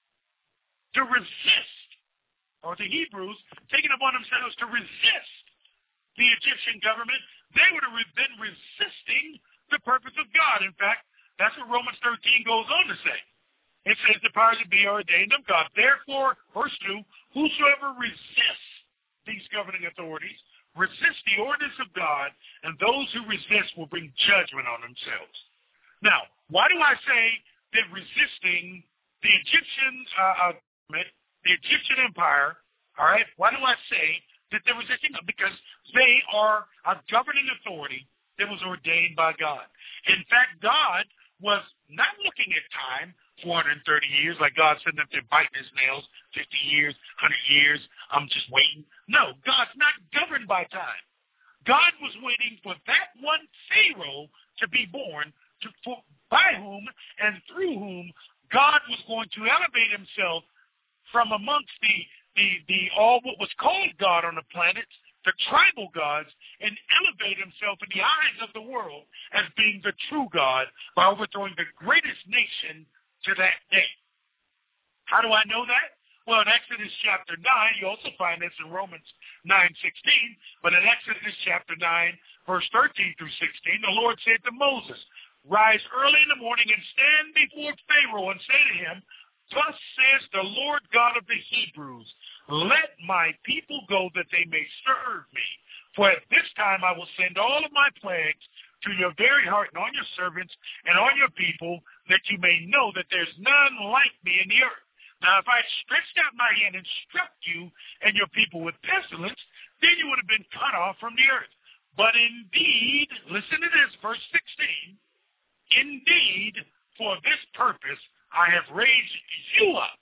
to resist, or the Hebrews taken it upon themselves to resist the Egyptian government, they would have been resisting the purpose of God. In fact, that's what Romans thirteen goes on to say. It says the powers that be are ordained of God. Therefore, verse two, whosoever resists these governing authorities, resist the ordinance of God, and those who resist will bring judgment on themselves. Now, why do I say that resisting the Egyptian uh, government, the Egyptian empire, all right, why do I say that they're resisting them? Because they are a governing authority that was ordained by God. In fact, God was not looking at time, four hundred thirty years, like God sitting up there biting his nails, fifty years, one hundred years, I'm just waiting. No, God's not governed by time. God was waiting for that one Pharaoh to be born, to, for, by whom and through whom God was going to elevate himself from amongst the, the, the all what was called God on the planet, the tribal gods, and elevate himself in the eyes of the world as being the true God by overthrowing the greatest nation to that day. How do I know that? Well, in Exodus chapter nine, you also find this in Romans nine sixteen, but in Exodus chapter nine, verse thirteen through sixteen, the Lord said to Moses, rise early in the morning and stand before Pharaoh and say to him, thus says the Lord God of the Hebrews, let my people go that they may serve me. For at this time I will send all of my plagues to your very heart and on your servants and on your people, that you may know that there's none like me in the earth. Now, if I stretched out my hand and struck you and your people with pestilence, then you would have been cut off from the earth. But indeed, listen to this, verse sixteen, indeed, for this purpose I have raised you up.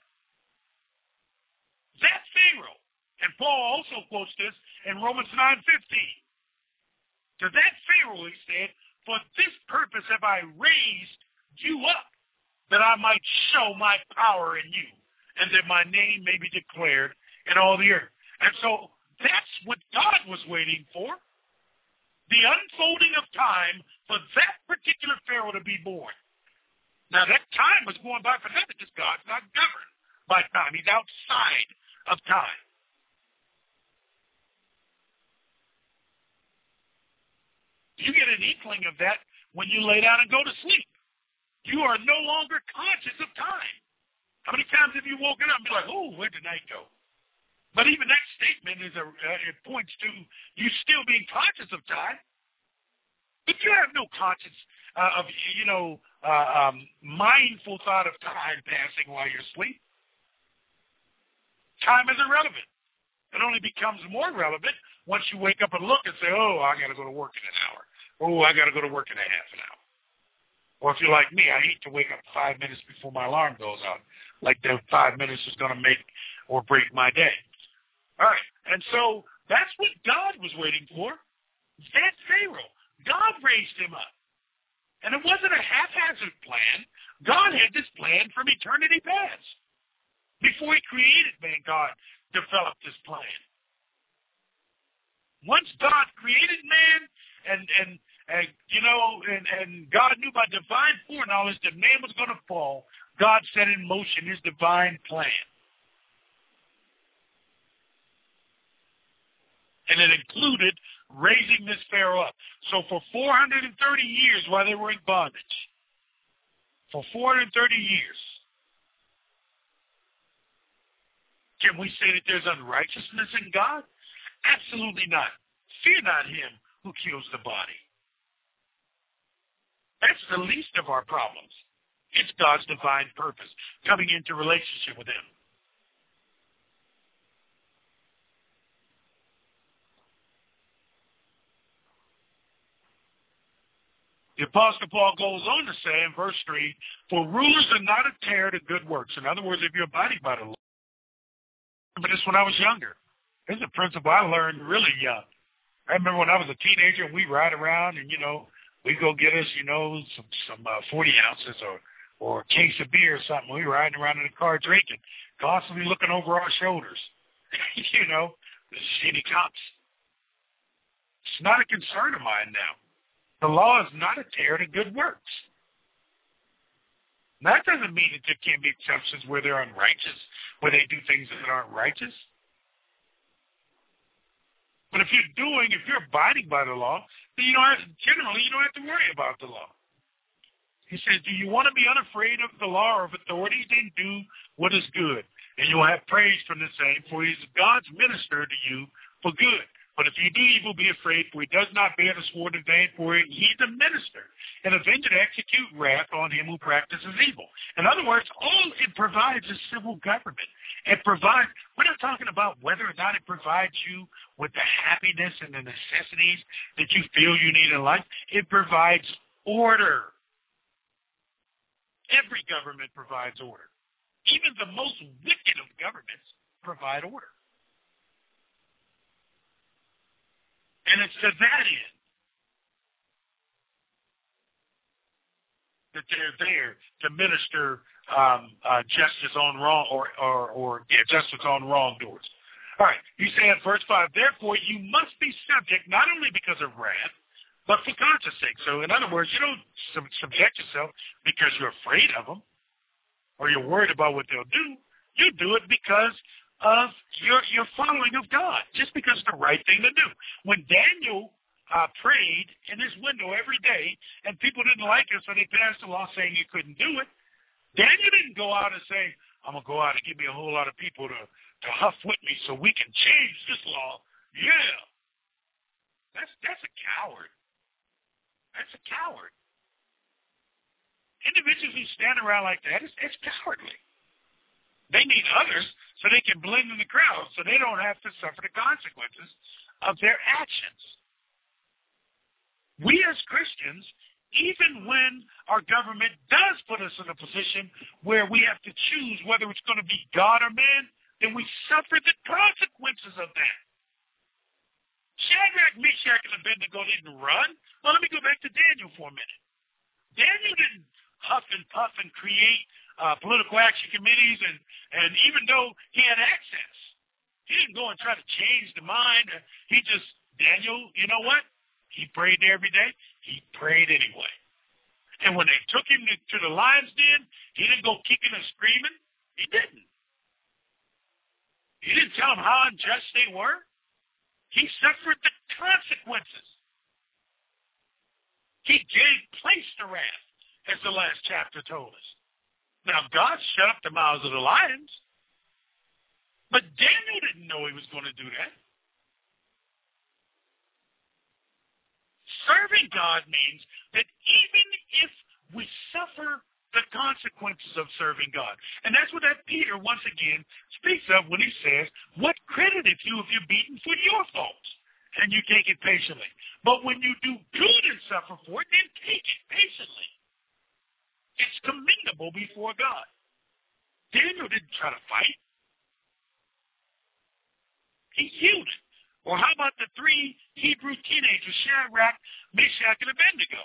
That Pharaoh. And Paul also quotes this in Romans nine fifteen. To that Pharaoh, he said, for this purpose have I raised you up, that I might show my power in you, and that my name may be declared in all the earth. And so that's what God was waiting for. The unfolding of time for that particular Pharaoh to be born. Now that time was going by for nothing because God's not governed by time. He's outside of time. You get an inkling of that when you lay down and go to sleep. You are no longer conscious of time. How many times have you woken up and be like, oh, where did night go? But even that statement is a, uh, it points to you still being conscious of time. If you have no conscious uh, of, you know, uh, um, mindful thought of time passing while you're asleep, time is irrelevant. It only becomes more relevant once you wake up and look and say, oh, I got to go to work in an hour. Oh, I got to go to work in a half an hour. Or if you're like me, I hate to wake up five minutes before my alarm goes out, like the five minutes is going to make or break my day. All right, and so that's what God was waiting for. That Pharaoh. God raised him up. And it wasn't a haphazard plan. God had this plan from eternity past. Before he created man, God developed this plan. Once God created man, and, and, and you know, and, and God knew by divine foreknowledge that man was going to fall, God set in motion his divine plan. And it included raising this Pharaoh up. So for four hundred thirty years while they were in bondage, for four hundred thirty years, can we say that there's unrighteousness in God? Absolutely not. Fear not him who kills the body. That's the least of our problems. It's God's divine purpose, coming into relationship with him. The Apostle Paul goes on to say in verse three, for rulers are not a terror to good works. In other words, if you're abiding by the law. But this when I was younger. This is a principle I learned really young. I remember when I was a teenager and we ride around and, you know, we go get us, you know, some, some uh, forty ounces or, or a case of beer or something. We were riding around in the car drinking, constantly looking over our shoulders. You know, the shitty cops. It's not a concern of mine now. The law is not a terror to good works. That doesn't mean that there can't be exceptions where they're unrighteous, where they do things that aren't righteous. But if you're doing, if you're abiding by the law, then you don't have, generally you don't have to worry about the law. He says, do you want to be unafraid of the law or of authority? Then do what is good, and you will have praise from the same, for he is God's minister to you for good. But if you do evil, be afraid, for he does not bear the sword in vain, for he is a minister, and avenger to execute wrath on him who practices evil. In other words, all it provides is civil government. It provides, we're not talking about whether or not it provides you with the happiness and the necessities that you feel you need in life. It provides order. Every government provides order. Even the most wicked of governments provide order. And it's to that end that they're there to minister um, uh, justice on wrong or or, or yeah, justice on wrongdoers. All right, you say in verse five, therefore you must be subject not only because of wrath, but for conscience sake. So in other words, you don't sub- subject yourself because you're afraid of them or you're worried about what they'll do. You do it because of your your following of God, just because it's the right thing to do. When Daniel uh, prayed in his window every day, and people didn't like it, so they passed a law saying you couldn't do it, Daniel didn't go out and say, I'm going to go out and give me a whole lot of people to, to huff with me so we can change this law. Yeah. That's, that's a coward. That's a coward. Individuals who stand around like that, it's, it's cowardly. They need others so they can blend in the crowd so they don't have to suffer the consequences of their actions. we as Christians, even when our government does put us in a position where we have to choose whether it's going to be God or man, then we suffer the consequences of that. Shadrach, Meshach, and Abednego didn't run. Well, let me go back to Daniel for a minute. Daniel didn't huff and puff and create uh, political action committees, and, and even though he had access, he didn't go and try to change the mind. He just, Daniel, you know what? He prayed every day. He prayed anyway. And when they took him to, to the lion's den, he didn't go kicking and screaming. He didn't. He didn't tell them how unjust they were. He suffered the consequences. He gave place to wrath, as the last chapter told us. Now, God shut up the mouths of the lions, but Daniel didn't know he was going to do that. Serving God means that even if we suffer the consequences of serving God. And that's what that Peter once again speaks of when he says, what crediteth you if you're beaten for your faults? And you take it patiently. But when you do good and suffer for it, then take it patiently. It's commendable before God. Daniel didn't try to fight. He yielded. Or how about the three Hebrew teenagers, Shadrach, Meshach, and Abednego?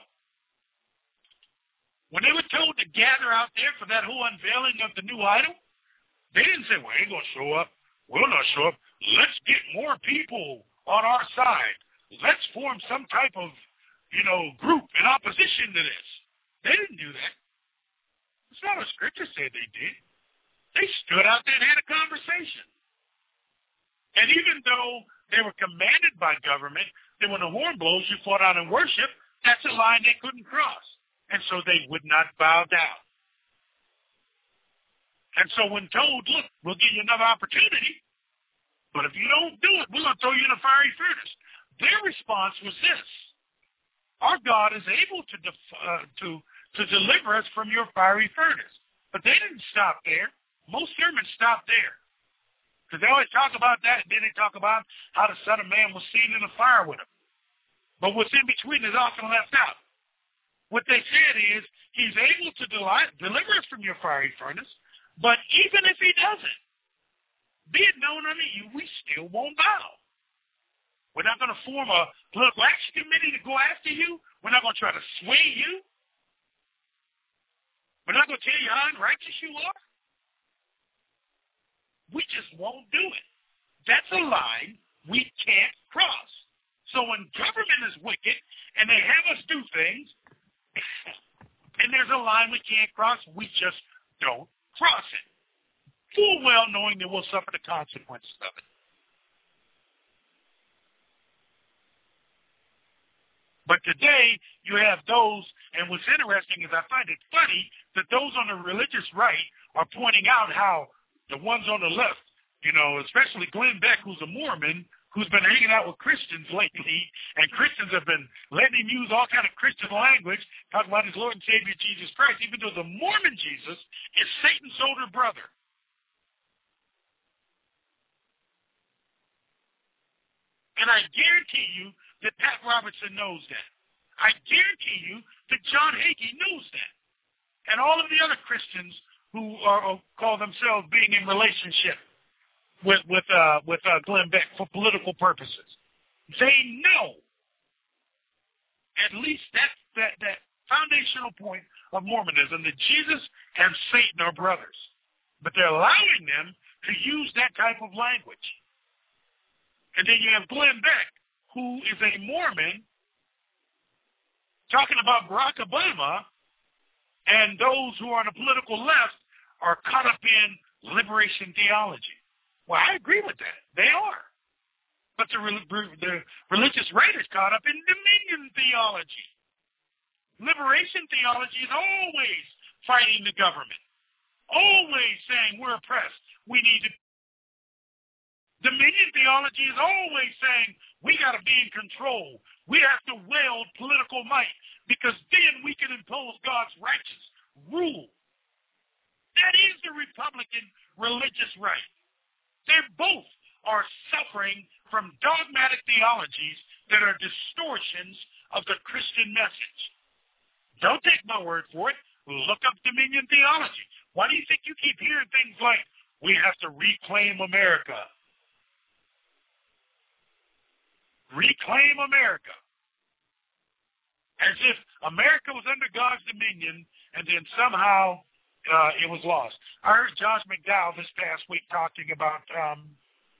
When they were told to gather out there for that whole unveiling of the new idol, they didn't say, well, ain't going to show up. We'll not show up. Let's get more people on our side. Let's form some type of, you know, group in opposition to this. They didn't do that. It's not what Scripture said they did. They stood out there and had a conversation. And even though they were commanded by government that when the horn blows, you fall down and worship, that's a line they couldn't cross. And so they would not bow down. And so when told, look, we'll give you another opportunity, but if you don't do it, we're going to throw you in a fiery furnace. Their response was this: our God is able to def- uh, to to deliver us from your fiery furnace. But they didn't stop there. Most sermons stop there. Because they always talk about that, and then they talk about how the Son of Man was seen in the fire with him. But what's in between is often left out. What they said is, he's able to delight, deliver us from your fiery furnace, but even if he doesn't, be it known unto you, we still won't bow. We're not going to form a political action committee to go after you. We're not going to try to sway you. We're not going to tell you how unrighteous you are. We just won't do it. That's a line we can't cross. So when government is wicked and they have us do things, and there's a line we can't cross, we just don't cross it. Full well knowing that we'll suffer the consequences of it. But today, you have those, and what's interesting is I find it funny that those on the religious right are pointing out how the ones on the left, you know, especially Glenn Beck, who's a Mormon, who's been hanging out with Christians lately, and Christians have been letting him use all kind of Christian language, talking about his Lord and Savior Jesus Christ, even though the Mormon Jesus is Satan's older brother. And I guarantee you that Pat Robertson knows that. I guarantee you that John Hagee knows that. And all of the other Christians who are, call themselves being in relationship with with uh, with uh, Glenn Beck for political purposes. They know at least that, that, that foundational point of Mormonism that Jesus and Satan are brothers. But they're allowing them to use that type of language. And then you have Glenn Beck, who is a Mormon, talking about Barack Obama, and those who are on the political left are caught up in liberation theology. Well, I agree with that. They are. But the, the religious right is caught up in dominion theology. Liberation theology is always fighting the government, always saying we're oppressed, we need to. Dominion theology is always saying we got to be in control. We have to wield political might because then we can impose God's righteous rule. That is the Republican religious right. They both are suffering from dogmatic theologies that are distortions of the Christian message. Don't take my word for it. Look up Dominion theology. Why do you think you keep hearing things like, we have to reclaim America? Reclaim America. As if America was under God's dominion and then somehow uh, it was lost. I heard Josh McDowell this past week talking about um,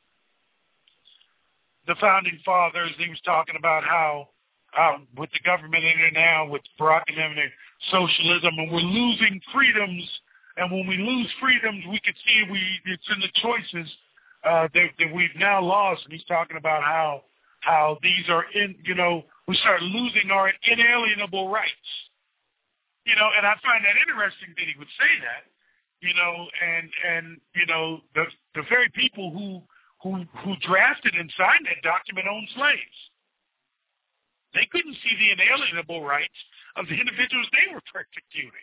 the founding fathers. He was talking about how uh, with the government in there now, with Barack and them and their socialism, and we're losing freedoms. And when we lose freedoms, we can see we it's in the choices uh, that, that we've now lost. And he's talking about how how these are in, you know, we start losing our inalienable rights. You know, and I find that interesting that he would say that. You know, and and you know the the very people who who who drafted and signed that document owned slaves. They couldn't see the inalienable rights of the individuals they were persecuting.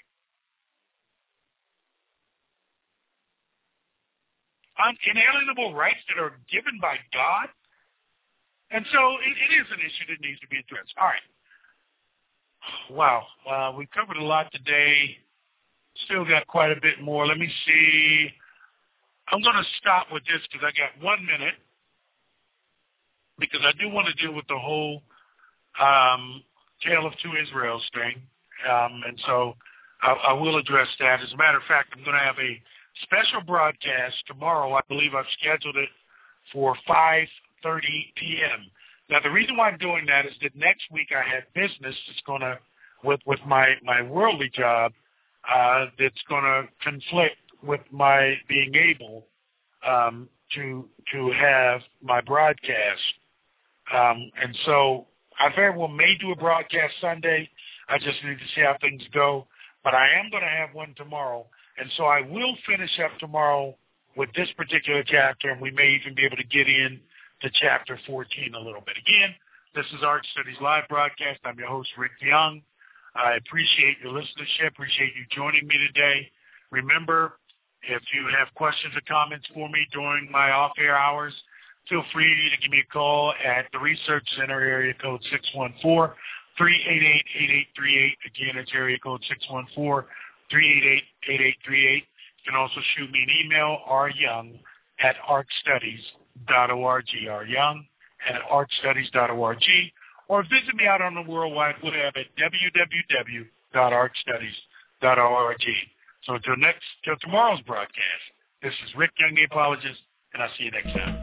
Inalienable rights that are given by God. And so it, it is an issue that needs to be addressed. All right. Wow. Uh, we covered a lot today. Still got quite a bit more. Let me see. I'm going to stop with this because I got one minute because I do want to deal with the whole um, Tale of Two Israels thing. Um, and so I, I will address that. As a matter of fact, I'm going to have a special broadcast tomorrow. I believe I've scheduled it for five thirty p.m. Now, the reason why I'm doing that is that next week I have business that's going to, with, with my, my worldly job, uh, that's going to conflict with my being able um, to to have my broadcast. Um, and so I very well may do a broadcast Sunday. I just need to see how things go. But I am going to have one tomorrow. And so I will finish up tomorrow with this particular chapter, and we may even be able to get in to chapter fourteen a little bit. Again, this is Ark Studies Live broadcast. I'm your host, Rick Young. I appreciate your listenership, appreciate you joining me today. Remember, if you have questions or comments for me during my off-air hours, feel free to give me a call at the Research Center, area code six one four, three eight eight, eight eight three eight. Again, it's area code six one four, three eight eight, eight eight three eight. You can also shoot me an email, ryoung at arkstudies dot org, ryoung at arkstudies dot org, or visit me out on the World Wide Web at w w w dot arkstudies dot org. So until next, till tomorrow's broadcast, this is Rick Young, the apologist, and I'll see you next time.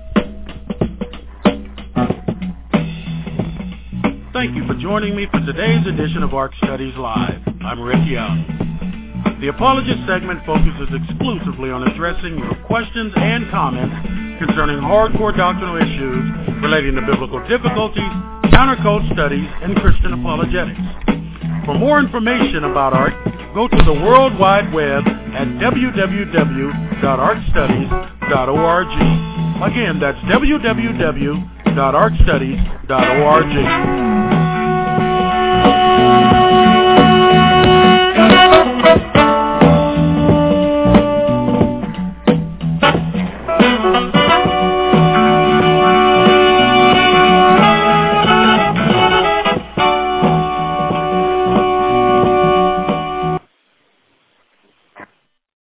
Thank you for joining me for today's edition of Ark Studies Live. I'm Rick Young. The Apologist segment focuses exclusively on addressing your questions and comments concerning hardcore doctrinal issues relating to biblical difficulties, countercult studies, and Christian apologetics. For more information about Ark, go to the World Wide Web at w w w dot arkstudies dot org. Again, that's w w w dot arkstudies dot org.